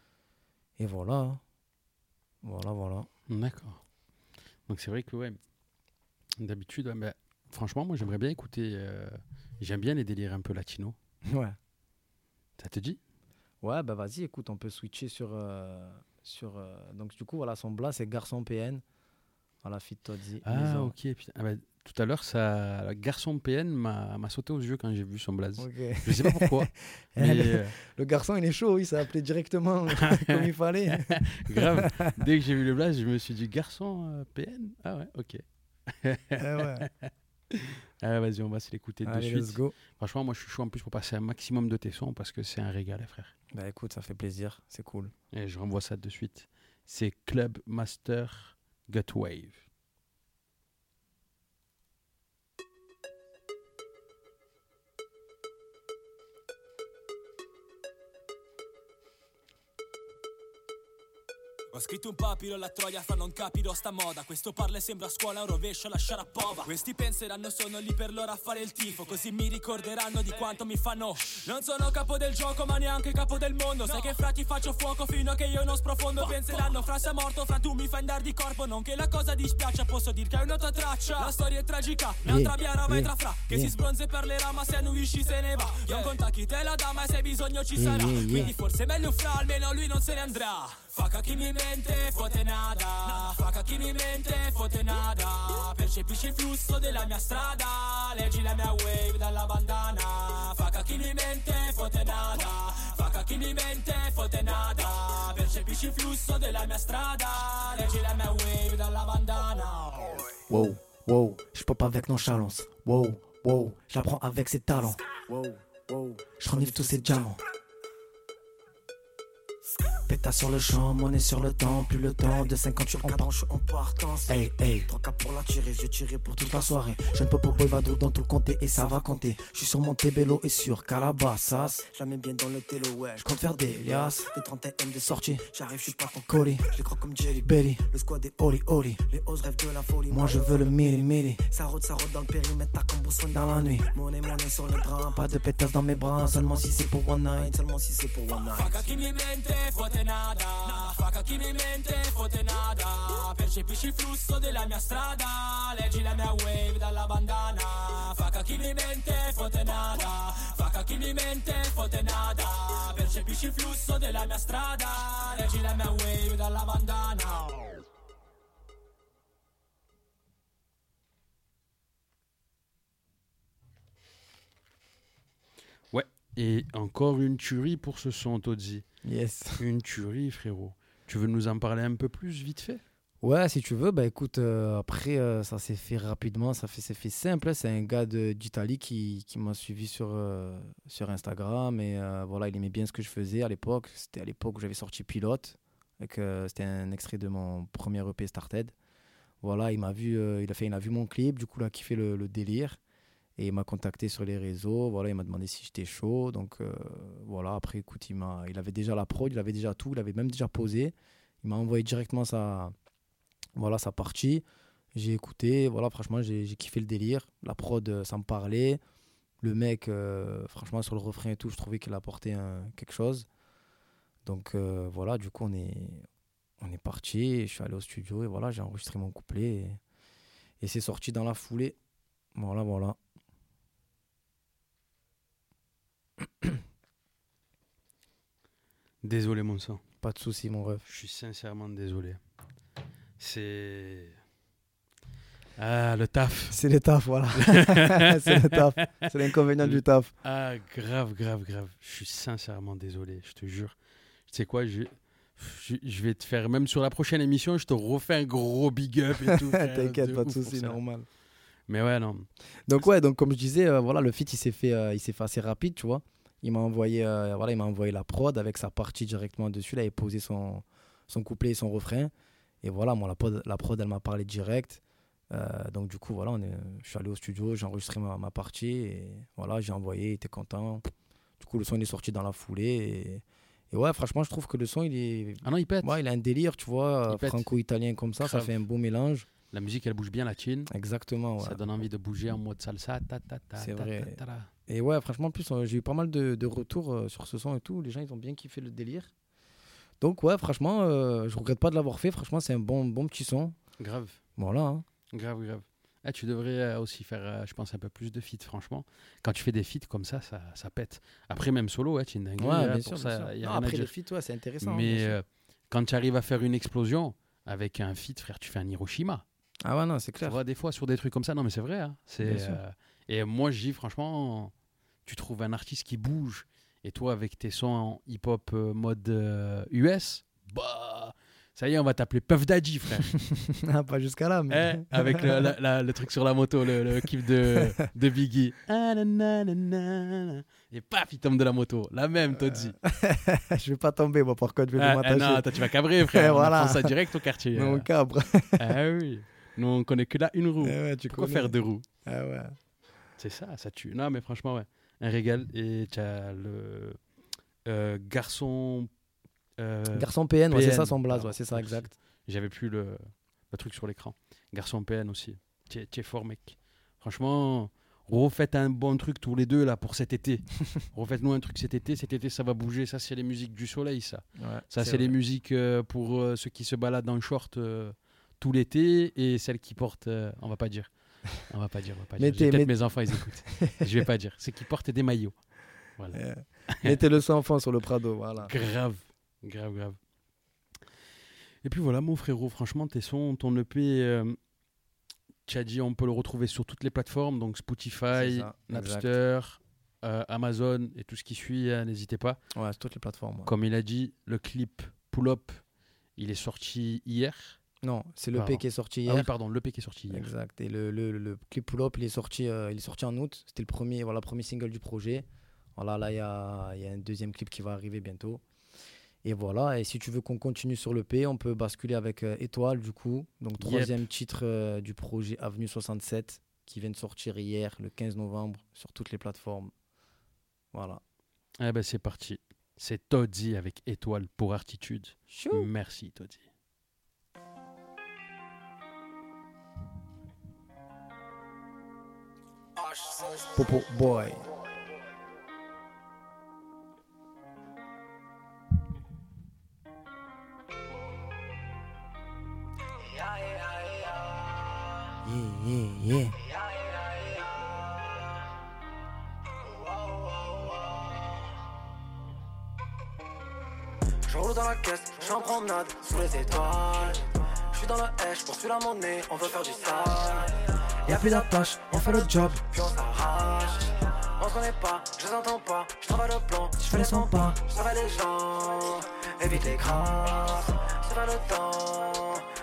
Et voilà. Voilà, voilà. D'accord. Donc c'est vrai que ouais, d'habitude, ouais, bah, franchement, moi j'aimerais bien écouter. Euh, j'aime bien les délires un peu latinos. Ouais. Ça te dit? Ouais, bah vas-y, écoute, on peut switcher sur... Euh, sur euh, donc du coup, voilà, son blast, c'est Garçon P N. Voilà, fit Todzi. Ah, Maison. ok. Putain. Ah, bah, tout à l'heure, ça... Garçon P N m'a, m'a sauté aux yeux quand j'ai vu son blaze. Okay. Je sais pas pourquoi. mais... le, le garçon, il est chaud, il s'est appelé directement comme il fallait. Grave. Dès que j'ai vu le blaze, je me suis dit Garçon euh, P N. Ah ouais, ok. eh ouais. Ah, vas-y, on va se l'écouter Allez, de let's suite. go. Franchement, moi je suis chaud en plus pour passer un maximum de tes sons parce que c'est un régal, les frères. Bah écoute, ça fait plaisir, c'est cool. Et je renvoie ça de suite. C'est Club Master Gut Wave. Ho scritto un papiro alla troia fra non capirò sta moda. Questo parla e sembra a scuola un rovescio alla sciarapova. Questi penseranno sono lì per loro a fare il tifo, così mi ricorderanno di quanto mi fanno. Non sono capo del gioco ma neanche capo del mondo. Sai che fra ti faccio fuoco fino a che io non sprofondo. Penseranno fra sei morto, fra tu mi fai andare di corpo. Non che la cosa dispiaccia, posso dir che hai una tua traccia. La storia è tragica, un'altra biara vai tra fra. Che si sbronza e parlerà ma se annuisci se ne va. Non conta chi te la dà ma se hai bisogno ci sarà. Quindi forse è meglio fra, almeno lui non se ne andrà. Faca chi mi mente, fote nada. Faca chi mi mente, fote nada. Percepisci il flusso della mia strada. Leggi la mia wave dalla bandana. Faca chi mi mente, fote nada. Faca chi mi mente, fote nada. Percepisci il flusso della mia strada. Leggi la mia wave dalla bandana. Wow, wow, je pop avec nonchalance. Wow, wow, j'apprends avec ses talents. Wow, wow, je renifle tous ses diamants. Pétasse sur le champ, monnaie sur le temps. Plus le temps de cinquante, je suis en je suis en partance. Hey, hey, trois cas pour la tirer, je tirer pour toute la soirée. Je ne peux pas boy vadou dans tout le comté et ça va compter. Je suis sur mon Tébélo et sur Calabasas. Jamais bien dans le télo, ouais. Je compte faire des liasses, des trente M de sortie. J'arrive, je suis pas ton colis. Je les crois comme Jelly Belly. Le squad est Oli Oli. Les oses rêvent de la folie. Moi je veux le mili mili. Ça rôde, ça rôde dans le périmètre, t'as comme Bousson dans la nuit. Monnaie, monnaie sur le bras. Pas de pétasse dans mes bras. Seulement si c'est pour one night. Seulement si c'est pour one night. Faca chi mi mente, fote nada. Faca chi mi mente, fote nada. Percepisci il flusso della mia strada. Leggi la mia wave dalla bandana. Faca chi mi mente, fote nada. Faca chi mi mente, fote nada. Percepisci il flusso della mia strada. Leggi la mia wave dalla bandana. Ouais, et encore une tuerie pour ce son, Todzi. Yes. Une tuerie, frérot. Tu veux nous en parler un peu plus, vite fait? Ouais, si tu veux, bah écoute, euh, après, euh, ça s'est fait rapidement, ça fait, c'est fait simple. C'est un gars de, d'Italie qui, qui m'a suivi sur, euh, sur Instagram. Et euh, voilà, il aimait bien ce que je faisais à l'époque. C'était à l'époque où j'avais sorti Pilote. Avec, euh, c'était un extrait de mon premier E P Started. Voilà, il m'a vu, euh, il a fait, il a vu mon clip, du coup, il a kiffé le, le délire. Et il m'a contacté sur les réseaux. Voilà, il m'a demandé si j'étais chaud. Donc euh, voilà, après, écoute, il, m'a, il avait déjà la prod, il avait déjà tout, il avait même déjà posé. Il m'a envoyé directement sa. Voilà, sa partie, j'ai écouté, voilà, franchement, j'ai, j'ai kiffé le délire. La prod, ça me parlait. Le mec, euh, franchement, sur le refrain et tout, je trouvais qu'il apportait un, quelque chose. Donc, euh, voilà, du coup, on est, on est parti. Je suis allé au studio et voilà, j'ai enregistré mon couplet. Et, et c'est sorti dans la foulée. Voilà, voilà. Désolé, mon sang. Pas de souci, mon ref. Je suis sincèrement désolé. C'est... Ah, le taf. C'est le taf, voilà. C'est le taf. C'est l'inconvénient du taf. Ah, grave, grave, grave. Je suis sincèrement désolé, je te jure. Tu sais quoi, je, je, je vais te faire, même sur la prochaine émission, je te refais un gros big up et tout. T'inquiète, de pas de soucis, normal. Mais ouais, non. Donc ouais, donc comme je disais, euh, voilà, le feat, il s'est fait, euh, il s'est fait assez rapide, tu vois. Il m'a envoyé, euh, voilà, il m'a envoyé la prod avec sa partie directement dessus. Là, il a posé son, son couplet et son refrain. Et voilà, moi, la prod, la prod elle m'a parlé direct. Euh, donc, du coup, voilà, on est, je suis allé au studio, j'ai enregistré ma, ma partie. Et voilà, j'ai envoyé, il était content. Du coup, le son, il est sorti dans la foulée. Et, et ouais, franchement, je trouve que le son, il est. Ah non, il pète. Ouais, il a un délire, tu vois, franco-italien comme ça. Grave. Ça fait un beau mélange. La musique, elle bouge bien la chine. Exactement, ouais. Ça donne envie de bouger en mode salsa. Ta, ta, ta, C'est ta, vrai. Ta, ta, ta. Et ouais, franchement, en plus, j'ai eu pas mal de, de retours euh, sur ce son et tout. Les gens, ils ont bien kiffé le délire. Donc ouais, franchement, euh, je regrette pas de l'avoir fait. Franchement, c'est un bon, bon petit son. Grave. Voilà. Hein. Grave, grave. Ah, tu devrais euh, aussi faire, euh, je pense, un peu plus de feats, franchement. Quand tu fais des feats comme ça, ça, ça pète. Après, même solo, ouais, tu es une dinguerie. Ouais, là, bien pour sûr, ça, bien sûr. y a Non, rien à après, dire. le feat, ouais, c'est intéressant. Mais euh, quand tu arrives à faire une explosion avec un feat, frère, tu fais un Hiroshima. Ah ouais, non, c'est clair. Tu vois, des fois, sur des trucs comme ça, non, mais c'est vrai. Hein, c'est, euh, et moi, je dis, franchement, tu trouves un artiste qui bouge. Et toi, avec tes sons en hip-hop euh, mode euh, U S, bah, ça y est, on va t'appeler Puff Daddy, frère. Ah, pas jusqu'à là, mais. Eh, avec le, la, la, le truc sur la moto, le, le kiff de, de Biggie. Ah, na, na, na, na. Et paf, il tombe de la moto. La même, Todzi. Euh... je vais pas tomber, moi, par contre, je vais ah, m'attacher. Ah non, toi, tu vas cabrer, frère. Voilà. On prend ça direct au quartier. Non, on cabre. Ah oui. Nous, on connaît que là une roue. Eh ouais, tu Pourquoi connais. faire deux roues? Ah ouais. C'est ça, ça tue. Non, mais franchement, ouais. Un régal. Et tu as le euh, garçon. Euh, garçon P N, P N, ouais, c'est ça son blaze, pardon, ouais, c'est ça, merci. exact. J'avais plus le, le truc sur l'écran. Garçon P N aussi. Tu es fort, mec. Franchement, refaites un bon truc tous les deux là pour cet été. Refaites-nous un truc cet été. Cet été, ça va bouger. Ça, c'est les musiques du soleil, ça. Ouais, ça, c'est, c'est les musiques euh, pour euh, ceux qui se baladent en short euh, tout l'été et celles qui portent. Euh, on va pas dire. On va pas dire. On va pas dire. Peut-être mais... mes enfants, ils écoutent. Je vais pas dire. C'est qui portent des maillots. Voilà. Yeah. Mettez le sang enfant sur le Prado, voilà. Grave, grave, grave. Et puis voilà, mon frérot, franchement, tes sons, ton E P, euh, tu as dit, on peut le retrouver sur toutes les plateformes, donc Spotify, ça, Napster, euh, Amazon et tout ce qui suit, hein, n'hésitez pas. Ouais, sur toutes les plateformes. Ouais. Comme il a dit, le clip Pull Up, il est sorti hier. Non, c'est l'E P qui est sorti hier. Ah oui, pardon, l'E P qui est sorti hier. Exact. Et le, le, le clip Pull Up, il est sorti, euh, il est sorti en août. C'était le premier, voilà, premier single du projet. Voilà, là, il y a, y a un deuxième clip qui va arriver bientôt. Et voilà, et si tu veux qu'on continue sur l'E P, on peut basculer avec euh, Étoile, du coup. Donc, troisième yep. titre euh, du projet Avenue soixante-sept, qui vient de sortir hier, le quinze novembre, sur toutes les plateformes. Voilà. Eh ben, c'est parti. C'est Todzi avec Étoile pour Artitude. Chou. Merci, Todzi. Popo Boy. Yeah, yeah, yeah. Je roule dans la caisse, je suis en promenade sous les étoiles. Je suis dans le hache, je poursuis la monnaie, on veut faire du sale. Y'a plus d'attache, on fait le job, puis on s'arrache. On se connaît pas, je les entends pas, je travaille le plan. Si je fais les cent pas, je saurai les gens. Évite les grâces, c'est pas le temps.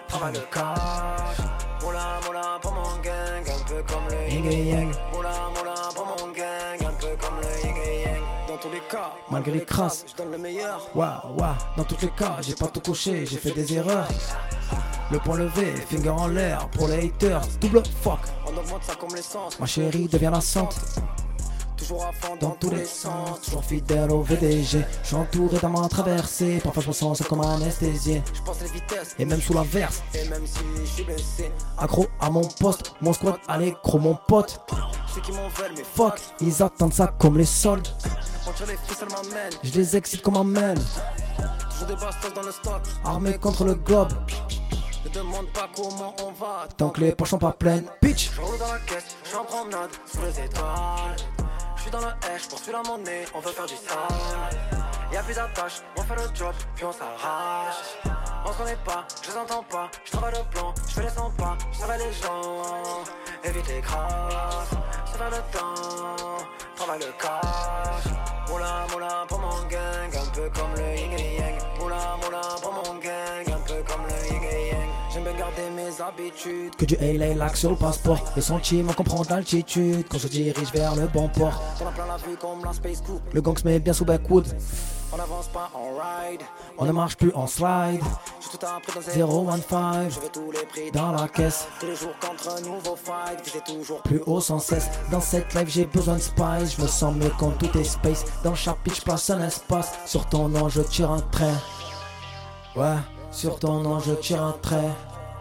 travaille le cash. Moula moula pour mon gang, un peu comme le yin et yang. Moula moula pour mon gang, un peu comme le yin et yang. Dans tous les cas, malgré les crasses, je donne le meilleur. Waouh, waouh, dans tous les cas, j'ai pas tout coché, j'ai fait des erreurs. Le point levé, finger en l'air, pour les haters, double fuck. On augmente ça comme l'essence. Ma chérie devient la sante. Toujours à fond Dans tous les sens, toujours fidèle au V D G. Je suis entouré d'un main traversé, parfois je me sens comme un anesthésié. Je pense les vitesses, et même sous la verse. Et même si je suis blessé, accro à mon poste, mon squad à l'écro, mon pote. Ceux qui m'en veulent, mais fuck, ils attendent ça comme les soldes. Entre les fils, elle m'amène. Je les excite comme un mail. Toujours des bastos dans le stock. Armé contre le globe. Ne demande pas comment on va. Tant que les poches sont pas pleines, bitch. Je roule dans la caisse, je suis en promenade sous les étoiles. Je suis dans le hash, je poursuis la monnaie, on veut faire du sale. Y'a plus d'attaches, on fait le job, puis on s'arrache. On se connaît pas, je les entends pas, je travaille le plan, je fais les cent pas, je travaille les gens. Évite les crasses, c'est pas le temps, travaille le cash. Moula moula pour mon gang, un peu comme le yin et yang. Moula moula pour mon gang, un peu comme le yin et yang. J'aime bien garder mes habitudes. Que du L A lac sur le passeport. Le sentiment qu'on prend d'altitude quand je dirige vers le bon port. On a plein la vue comme la Space Coupe. Le gang se met bien sous backwood. On n'avance pas en ride. On ne marche plus en slide. J'ai tout appris dans zéro un cinq. Je veux tous les prix dans la caisse. Tous les jours contre un nouveau fight. Visez toujours plus haut sans cesse. Dans cette life j'ai besoin de spice. Je me sens mieux quand tout est space. Dans chaque pitch place un espace. Sur ton nom je tire un trait. Ouais, sur ton nom je tire un trait.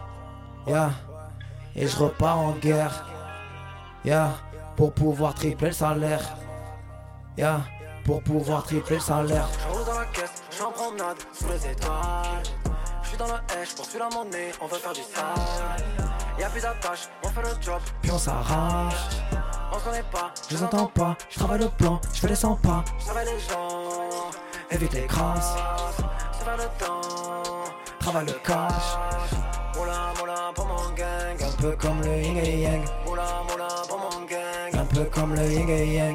Yeah, et je repars en guerre. Yeah, pour pouvoir tripler le salaire. Yeah, pour pouvoir tripler le salaire. Je roule dans la caisse, je suis en promenade sous les étoiles. Je suis dans le hash, je poursuis la monnaie, on veut faire du sale. Y'a plus d'attaches, on fait le job, puis on s'arrache. On se connaît pas, je les entends pas, je travaille le plan, je fais les cent pas. Je travaille les gens, évite les crasses. C'est pas le temps, travaille le cash. Moula moula pour mon gang, un peu comme le yin et yang. Moula moula pour mon gang, un peu comme le yin et yang.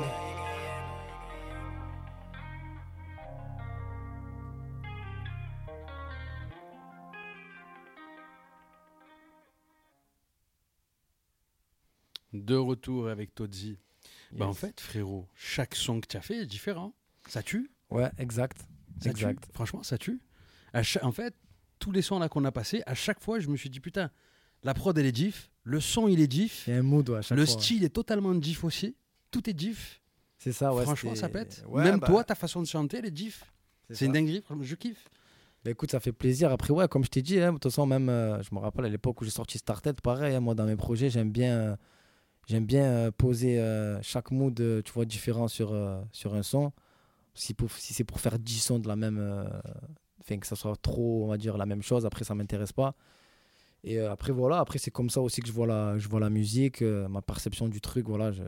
De retour avec Todzi. Yes. Bah en fait, frérot, chaque son que tu as fait est différent. Ça tue. Ouais, exact. Ça exact. Tue. Franchement, ça tue. À cha- en fait, tous les sons là qu'on a passés, à chaque fois, je me suis dit, putain, la prod, elle est diff. Le son, il est diff. Il y a un mood, ouais, à chaque Le fois, style ouais. est totalement diff aussi. Tout est diff. C'est ça, ouais. Franchement, c'était... ça pète. Ouais, Même bah... toi, ta façon de chanter, elle est diff. C'est, c'est une dinguerie. Je kiffe. Bah écoute, ça fait plaisir. Après, ouais, comme je t'ai dit, hein, de toute façon, même, euh, je me rappelle à l'époque où j'ai sorti Started, pareil, hein, moi, dans mes projets, j'aime bien... Euh, J'aime bien euh, poser euh, chaque mood, euh, tu vois, différent sur, euh, sur un son. Si, pour, si c'est pour faire dix sons de la même... Euh, enfin, que ça soit trop, on va dire, la même chose, après, ça ne m'intéresse pas. Et euh, après, voilà, après, c'est comme ça aussi que je vois la, je vois la musique, euh, ma perception du truc, voilà. Je...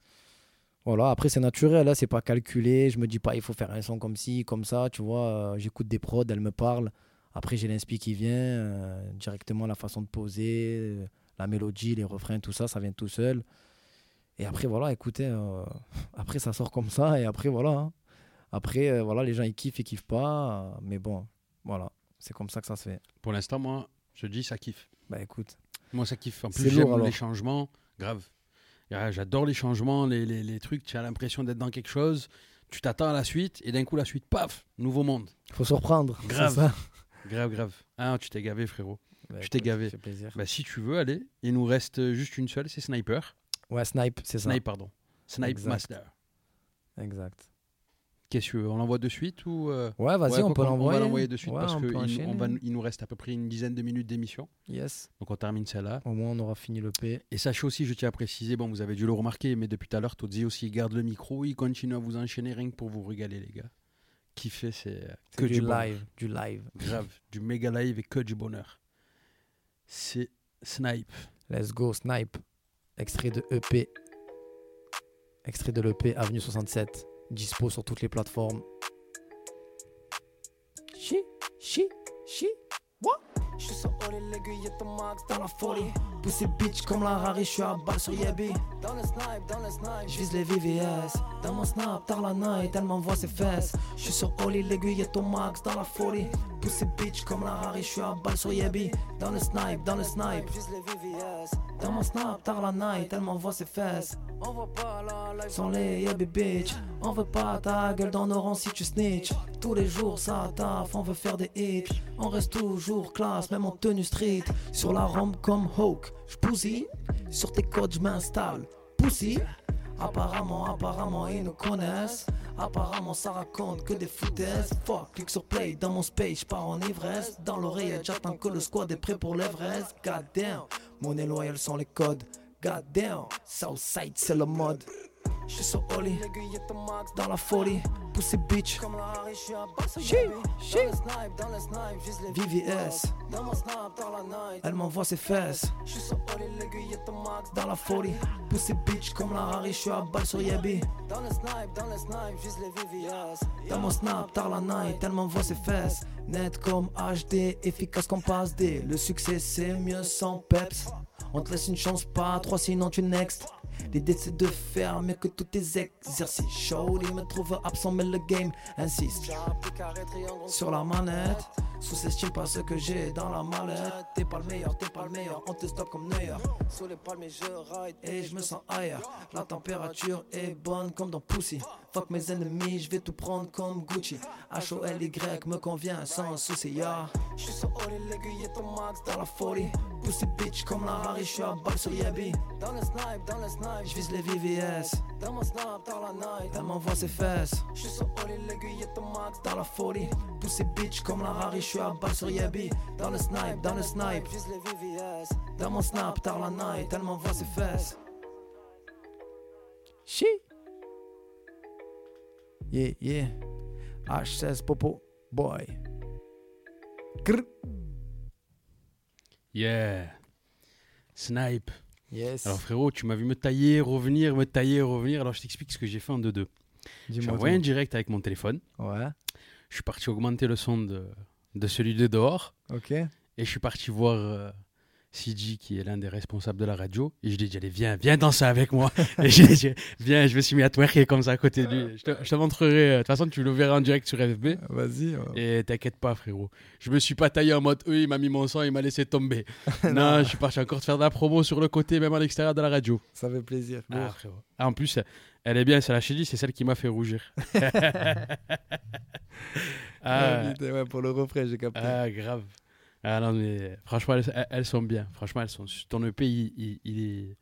Voilà, après, c'est naturel, là, c'est pas calculé. Je me dis pas, il faut faire un son comme ci, comme ça, tu vois. Euh, j'écoute des prods, elles me parlent. Après, j'ai l'inspi qui vient, euh, directement la façon de poser... Euh, la mélodie, les refrains, tout ça, ça vient tout seul. Et après, voilà, écoutez, euh, après, ça sort comme ça. Et après, voilà. Hein. Après, euh, voilà, les gens, ils kiffent, ils kiffent pas. Euh, mais bon, voilà, c'est comme ça que ça se fait. Pour l'instant, moi, je dis, ça kiffe. Bah, écoute. Moi, ça kiffe. En plus, c'est j'aime lourd, les changements. Grave. J'adore les changements, les, les, les trucs. Tu as l'impression d'être dans quelque chose. Tu t'attends à la suite. Et d'un coup, la suite, paf, nouveau monde. Il faut surprendre. Grave. C'est ça. Grave, grave. Ah, tu t'es gavé, frérot. Bah, tu t'es gavé. Ça fait plaisir. Bah, si tu veux, allez. Il nous reste juste une seule, c'est Sniper. Ouais, Snipe, c'est ça. Snipe, pardon. Snipe exact. Master. Exact. Qu'est-ce que tu veux ? On l'envoie de suite ou euh... Ouais, vas-y, ouais, on peut on, l'envoyer. On va l'envoyer de suite ouais, parce qu'il il, il nous reste à peu près une dizaine de minutes d'émission. Yes. Donc on termine celle-là. Au moins, on aura fini le P. Et sachez aussi, je tiens à préciser, bon, vous avez dû le remarquer, mais depuis tout à l'heure, Todzi aussi, il garde le micro, il continue à vous enchaîner rien que pour vous régaler, les gars. Kiffer, c'est, c'est que du, du live. bonheur. Du live. Grave, du méga live et que du bonheur. C'est Snipe. Let's go, Snipe. Extrait de E P. Extrait de l'E P, Avenue soixante-sept. Dispo sur toutes les plateformes. Chi, chi, chi, what? Je suis sur Oli, l'aiguille est au max dans la folie. Poussé bitch comme la Rari, je suis à balle sur Yabi. Dans le snipe, dans le snipe, je vise les V V S. Dans mon snap, tard la night, elle m'envoie ses fesses. Je suis sur Oli, l'aiguille est au max dans la folie. Poussé bitch comme la Rari, je suis à balle sur Yabi. Dans le snipe, dans le snipe, je vise les V V S. Dans mon snap, tard la night, elle m'envoie ses fesses. On voit pas la live sans les Yabi bitch. On veut pas ta gueule dans nos rangs si tu snitch. Tous les jours ça taffe, on veut faire des hits. On reste toujours classe, même en tenue street. Sur la rampe comme Hawk, j'pousille. Sur tes codes j'm'installe, pussy. Apparemment, apparemment ils nous connaissent. Apparemment ça raconte que des foutaises. Fuck, clique sur play, dans mon space j'pars en ivresse. Dans l'oreillette j'attends que le squad est prêt pour l'Everest. God damn, monnaie loyale sont les codes. God damn, Southside c'est le mode. J'suis sur Oli, dans la folie, poussé bitch. Chi, chi. V V S, elle m'envoie ses fesses. Dans la folie, poussé bitch comme la Rari, j'suis à balle sur Yabi. Dans le snipe, dans le snipe, j'vise les V V S. Dans mon snap, tard la night, elle m'envoie ses fesses. Net comme H D, efficace comme passe D. Le succès c'est mieux sans peps. On te laisse une chance, pas trois, sinon tu next. L'idée c'est de faire mieux que tous tes exercices. Shawty me trouve absent mais le game insiste. Sur la manette, sous-estime pas ce que j'ai dans la mallette. T'es pas le meilleur, t'es pas le meilleur, on te stoppe comme Neuer. Sous les palmes je ride et je me sens ailleurs. La température est bonne comme dans Pussy. Fuck mes ennemis, je vais tout prendre comme Gucci. H O L Y me convient sans souci, ya. J'suis sur Oli, l'aiguille est au max dans la folie. Pussy bitch comme la Rari, j'suis à balle sur Yabi. Dans le snipe, dans le snipe, j'vise les V V S. Dans mon snap, tard la night, elle m'envoie ses fesses. J'suis sur Oli, l'aiguille est au max dans la folie. Pussy bitch comme la Rari, j'suis à balle sur Yabi. Dans le snipe, dans le snipe, j'vise les V V S. Dans mon snap, tard la night, elle m'envoie ses fesses. Chi. Yeah, yeah. H seize Popo, boy. Grr. Yeah. Snipe. Yes. Alors frérot, tu m'as vu me tailler, revenir, me tailler, revenir. Alors je t'explique ce que j'ai fait en deux deux. J'ai envoyé un direct avec mon téléphone. Ouais. Je suis parti augmenter le son de, de celui de dehors. Ok. Et je suis parti voir euh, C G, qui est l'un des responsables de la radio. Et je lui ai dit, allez, viens, viens danser avec moi. Et j'ai dit, viens, je me suis mis à twerker comme ça à côté de lui. Je te, je te montrerai. De toute façon, tu le verras en direct sur F B. Vas-y. Ouais. Et t'inquiète pas, frérot. Je me suis pas taillé en mode, oui, il m'a mis mon sang, il m'a laissé tomber. non, je suis parti encore te faire de la promo sur le côté, même à l'extérieur de la radio. Ça fait plaisir. Ah, frérot. Ah, en plus, elle est bien, c'est la chérie, c'est celle qui m'a fait rougir. ah, ouais, ouais, pour le refrain, j'ai capté. Ah, grave. Ah non, mais franchement, elles, elles sont bien. Franchement, elles sont. Ton E P, il, il, il est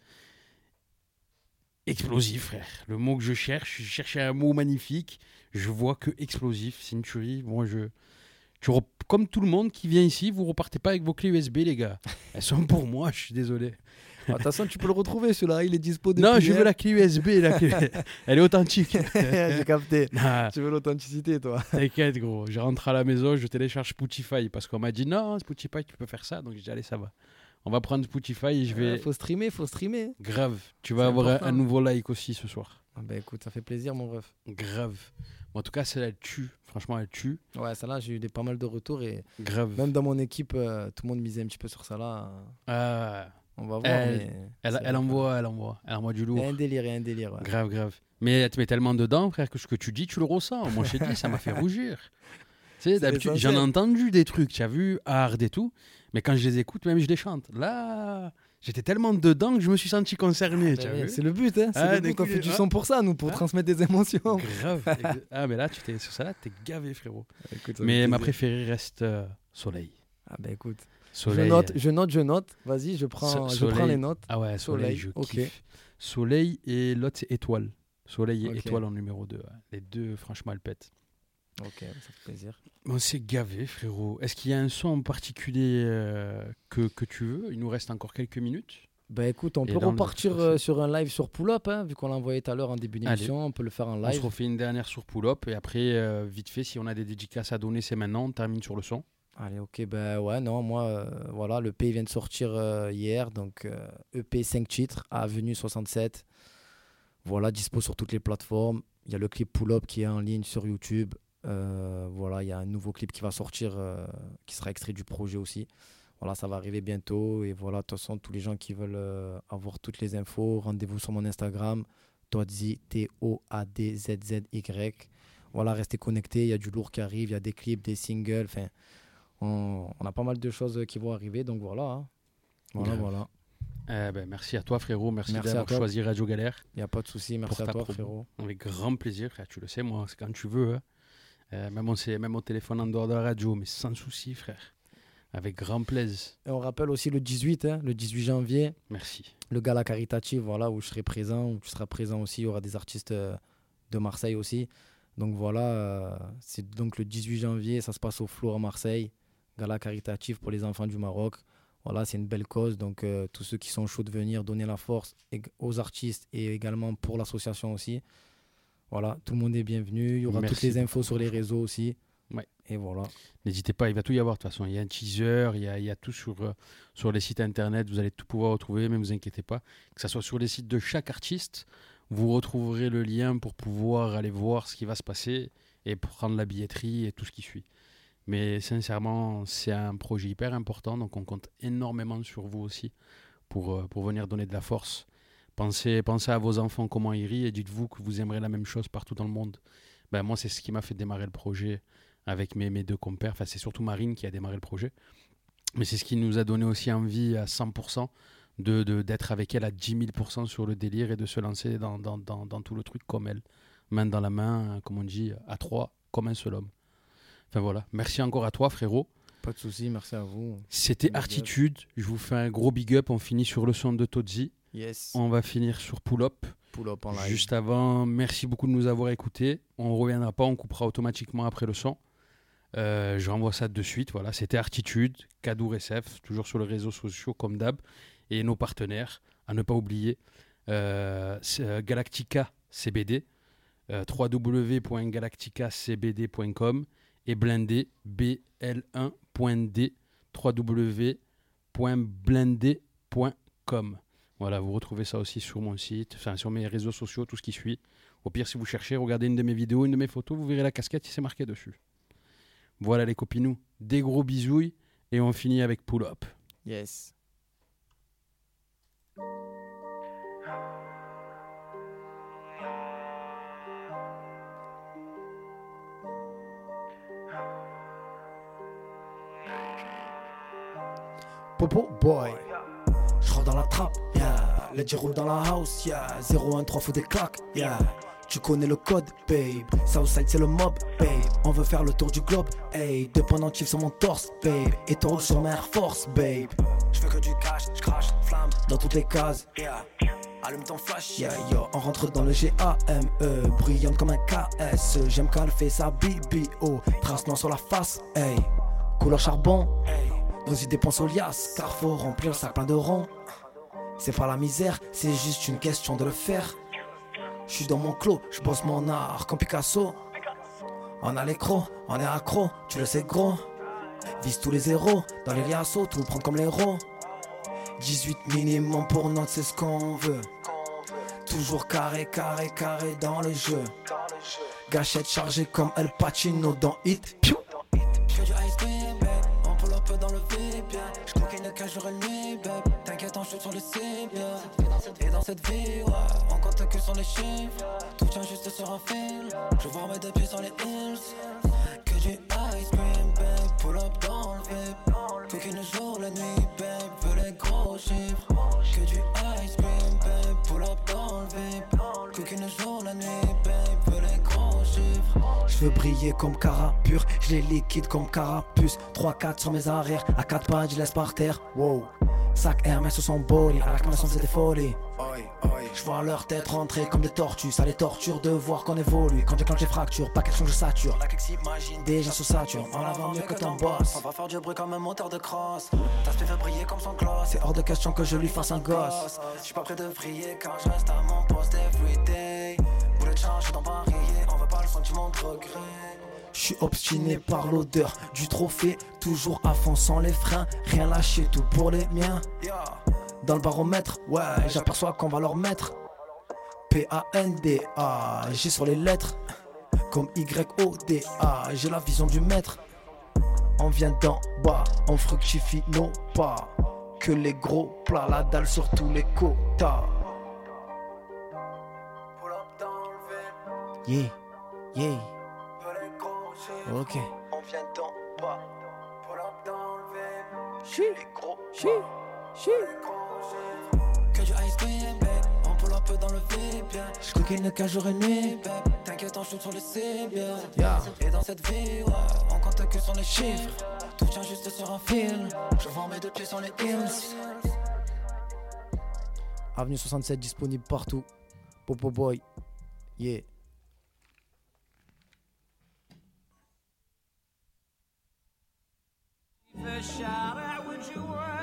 explosif, frère. Le mot que je cherche, je cherchais un mot magnifique. Je vois que explosif, Century. Moi, je. Tu re... Comme tout le monde qui vient ici, vous repartez pas avec vos clés U S B, les gars. Elles sont pour moi, je suis désolé. De toute façon, tu peux le retrouver, celui-là, il est dispo depuis Non, je hier. veux la clé U S B, la clé... elle est authentique. J'ai capté. Nah. Tu veux l'authenticité, toi. T'inquiète, gros. Je rentre à la maison, je télécharge Spotify parce qu'on m'a dit non, Spotify, tu peux faire ça. Donc j'ai dit, allez, ça va. On va prendre Spotify et je vais. Euh, faut streamer, faut streamer. Grave. Tu vas avoir un, un nouveau like aussi ce soir. Ah bah écoute, ça fait plaisir, mon ref. Grave. Bon, en tout cas, celle-là, elle tue. Franchement, elle tue. Ouais, celle-là, j'ai eu des, pas mal de retours et. Grave. Même dans mon équipe, euh, tout le monde misait un petit peu sur ça là. Ah. On va voir. Elle, mais elle, elle envoie, elle envoie. Elle envoie du lourd. Il y a un délire, il y a un délire. Ouais. Grave, grave. Mais elle te met tellement dedans, frère, que ce que tu dis, tu le ressens. Moi, je t'ai dit, ça m'a fait rougir. Tu sais, d'habitude, j'en ai entendu des trucs, tu as vu, hard et tout. Mais quand je les écoute, même je les chante. Là, j'étais tellement dedans que je me suis senti concerné. Ah, bah, c'est le but, hein. C'est ah, le but. On fait du son pour ça, nous, pour ah. transmettre des émotions. Grave. Ah, mais là, tu t'es, sur ça, là, t'es gavé, frérot. Écoute, mais ma préférée reste euh, Soleil. Ah, bah écoute. Soleil. Je note, je note, je note. Vas-y, je prends, so- je prends les notes. Ah ouais, Soleil, Soleil je okay. kiffe. Soleil et l'autre, c'est Étoile. Soleil et okay. Étoile en numéro deux. Ouais. Les deux, franchement, elles pètent. Ok, ça fait plaisir. On s'est gavé, frérot. Est-ce qu'il y a un son en particulier euh, que, que tu veux ? Il nous reste encore quelques minutes. Bah écoute, on et peut repartir euh, sur un live sur Pull Up, hein, vu qu'on l'a envoyé tout à l'heure en début d'émission. Allez. On peut le faire en live. On se refait une dernière sur Pull Up et après, euh, vite fait, si on a des dédicaces à donner, c'est maintenant. On termine sur le son. Allez, ok, ben ouais, non, moi, euh, voilà, le E P vient de sortir euh, hier, donc euh, E P cinq titres, Avenue soixante-sept, voilà, dispo sur toutes les plateformes, il y a le clip Pull Up qui est en ligne sur YouTube, euh, voilà, il y a un nouveau clip qui va sortir, euh, qui sera extrait du projet aussi, Voilà, ça va arriver bientôt. Et voilà, de toute façon, tous les gens qui veulent euh, avoir toutes les infos, rendez-vous sur mon Instagram, Toadzy, T O A D Z Z Y. Voilà, restez connectés. Il y a du lourd qui arrive, il y a des clips, des singles. Enfin, on, on a pas mal de choses qui vont arriver. Donc voilà. Hein. Voilà, Grave. voilà. Eh ben, merci à toi, frérot. Merci, Merci d'avoir à toi. choisi Radio Galère. Il n'y a pas de souci. Merci pour à ta toi, promo. frérot. Avec grand plaisir, frère. Tu le sais, moi, c'est quand tu veux. Hein. Euh, même, on sait, même au téléphone en dehors de la radio, mais sans souci, frère. Avec grand plaisir. Et on rappelle aussi le dix-huit, hein, le dix-huit janvier, Merci. le gala caritatif, voilà, où je serai présent, où tu seras présent aussi. Il y aura des artistes euh, de Marseille aussi. Donc voilà, euh, c'est donc le dix-huit janvier, ça se passe au Flour à Marseille. Gala caritatif pour les enfants du Maroc. Voilà, c'est une belle cause. Donc euh, tous ceux qui sont chauds de venir donner la force aux artistes et également pour l'association aussi. Voilà, tout le monde est bienvenu. Il y aura Merci. toutes les infos sur les réseaux aussi. Ouais. Et voilà. N'hésitez pas, il va tout y avoir de toute façon. Il y a un teaser, il y a, il y a tout sur, euh, sur les sites internet. Vous allez tout pouvoir retrouver, mais ne vous inquiétez pas. Que ce soit sur les sites de chaque artiste, vous retrouverez le lien pour pouvoir aller voir ce qui va se passer et prendre la billetterie et tout ce qui suit. Mais sincèrement, c'est un projet hyper important, donc on compte énormément sur vous aussi pour, euh, pour venir donner de la force. Pensez, pensez à vos enfants, comment ils rient, et dites-vous que vous aimerez la même chose partout dans le monde. Ben, moi, c'est ce qui m'a fait démarrer le projet avec mes, mes deux compères. Enfin, c'est surtout Marine qui a démarré le projet. Mais c'est ce qui nous a donné aussi envie à cent pour cent de, de, d'être avec elle à dix mille pour cent sur le délire et de se lancer dans, dans, dans, dans tout le truc comme elle. Main dans la main, comme on dit, à trois, comme un seul homme. Enfin voilà. Merci encore à toi, frérot. Pas de souci, merci à vous. C'était Big up. Artitude. Je vous fais un gros big up. On finit sur le son de Toadzy. Yes. On va finir sur Pull Up. Pull up en live. Juste avant, merci beaucoup de nous avoir écoutés. On ne reviendra pas, on coupera automatiquement après le son. Euh, je renvoie ça de suite. Voilà, c'était Artitude, Kadour S F, toujours sur les réseaux sociaux comme d'hab. Et nos partenaires, à ne pas oublier, euh, Galactica C B D, euh, w w w point galactica c b d point com et Blindé, B L un point D, w w w point blindé point com. Voilà, vous retrouvez ça aussi sur mon site, enfin sur mes réseaux sociaux, tout ce qui suit. Au pire, si vous cherchez, regardez une de mes vidéos, une de mes photos, vous verrez la casquette, c'est marqué dessus. Voilà les copinous, des gros bisouilles et on finit avec Pull Up. Yes. Popo boy. J'rentre dans la trappe, yeah. Les G roule dans la house, yeah. zéro un trois faut des claques, yeah. Tu connais le code, babe. Southside c'est le mob, babe. On veut faire le tour du globe, hey. Deux pendentifs sur mon torse, babe. Et ton sur ma Air Force, babe. J'veux que du cash, j'crache, flamme dans toutes les cases, yeah. Allume ton flash, yeah, yo. On rentre dans le G A M E, brillante comme un K S. J'aime quand elle fait sa B B O. Trace noire sur la face, hey. Couleur charbon, hey. Nos idées pensent aux liasses, car faut remplir le sac plein de ronds. C'est pas la misère, c'est juste une question de le faire. J'suis dans mon clos, j'bosse mon art comme Picasso. On a l'écro, on est accro, tu le sais gros. Vise tous les zéros, dans les liassos, tout prendre comme l'héros. dix-huit minimum pour notre, c'est ce qu'on veut. Toujours carré, carré, carré dans le jeu. Gâchette chargée comme El Pacino dans Hit. Piou. J'fais du ice cream, babe. On pull up dans le V I P. J'coquine le cash jour et nuit, babe. T'inquiète, on shoot sur le cible. Et dans cette vie, ouais, on compte que sur les chiffres. Tout tient juste sur un fil. Je vois mes deux pieds sur les hills. Que du ice cream, babe. Pull up dans le V I P. Coquine le jour, la nuit, babe. Veux les gros chiffres. Que du ice cream, babe. Pull up dans le V I P. Coquine le jour, la nuit, babe. Veux les gros chiffres. Je veux briller comme Carapur, je les liquide comme Carapuce. trois quatre sur mes arrières, à quatre pattes je laisse par terre. Wow, sac Hermès sur son body, à la combinaison c'est des folies. Je vois leur tête rentrer comme des tortues, ça les torture de voir qu'on évolue. Quand j'éclenche les fractures, pas question je sature. La kex s'imagine déjà sous Saturne, en avant mieux que ton boss. On va faire du bruit comme un moteur de cross. Ta spé fait briller comme son gloss. C'est hors de question que je lui fasse un gosse. J'suis pas prêt de vriller quand je reste à mon poste everyday. Boulet de change, dans Paris, on veut pas le sentiment de regret. Je suis obstiné par l'odeur du trophée, toujours à fond sans les freins, rien lâcher, tout pour les miens. Dans le baromètre, ouais, j'aperçois qu'on va leur mettre P A N D A, j'ai sur les lettres comme Y O D A, j'ai la vision du maître. on vient d'en bas, on fructifie nos pas. Que les gros plats, la dalle sur tous les quotas. Yeah, yeah. Ok. On vient d'en bas. Chi, chi, chi. Que du ice cream, babe. On pull up dans le V bien. J'coquine le cas jour et nuit, babe. T'inquiète, on shoot sur le C bien. Yeah. Et dans cette vie, ouais, on compte que sur les chiffres. Tout tient juste sur un fil. Je vends mes deux pieds sur les hills. Avenue soixante-sept disponible partout. Popo Boy. Yeah. في الشارع وجوا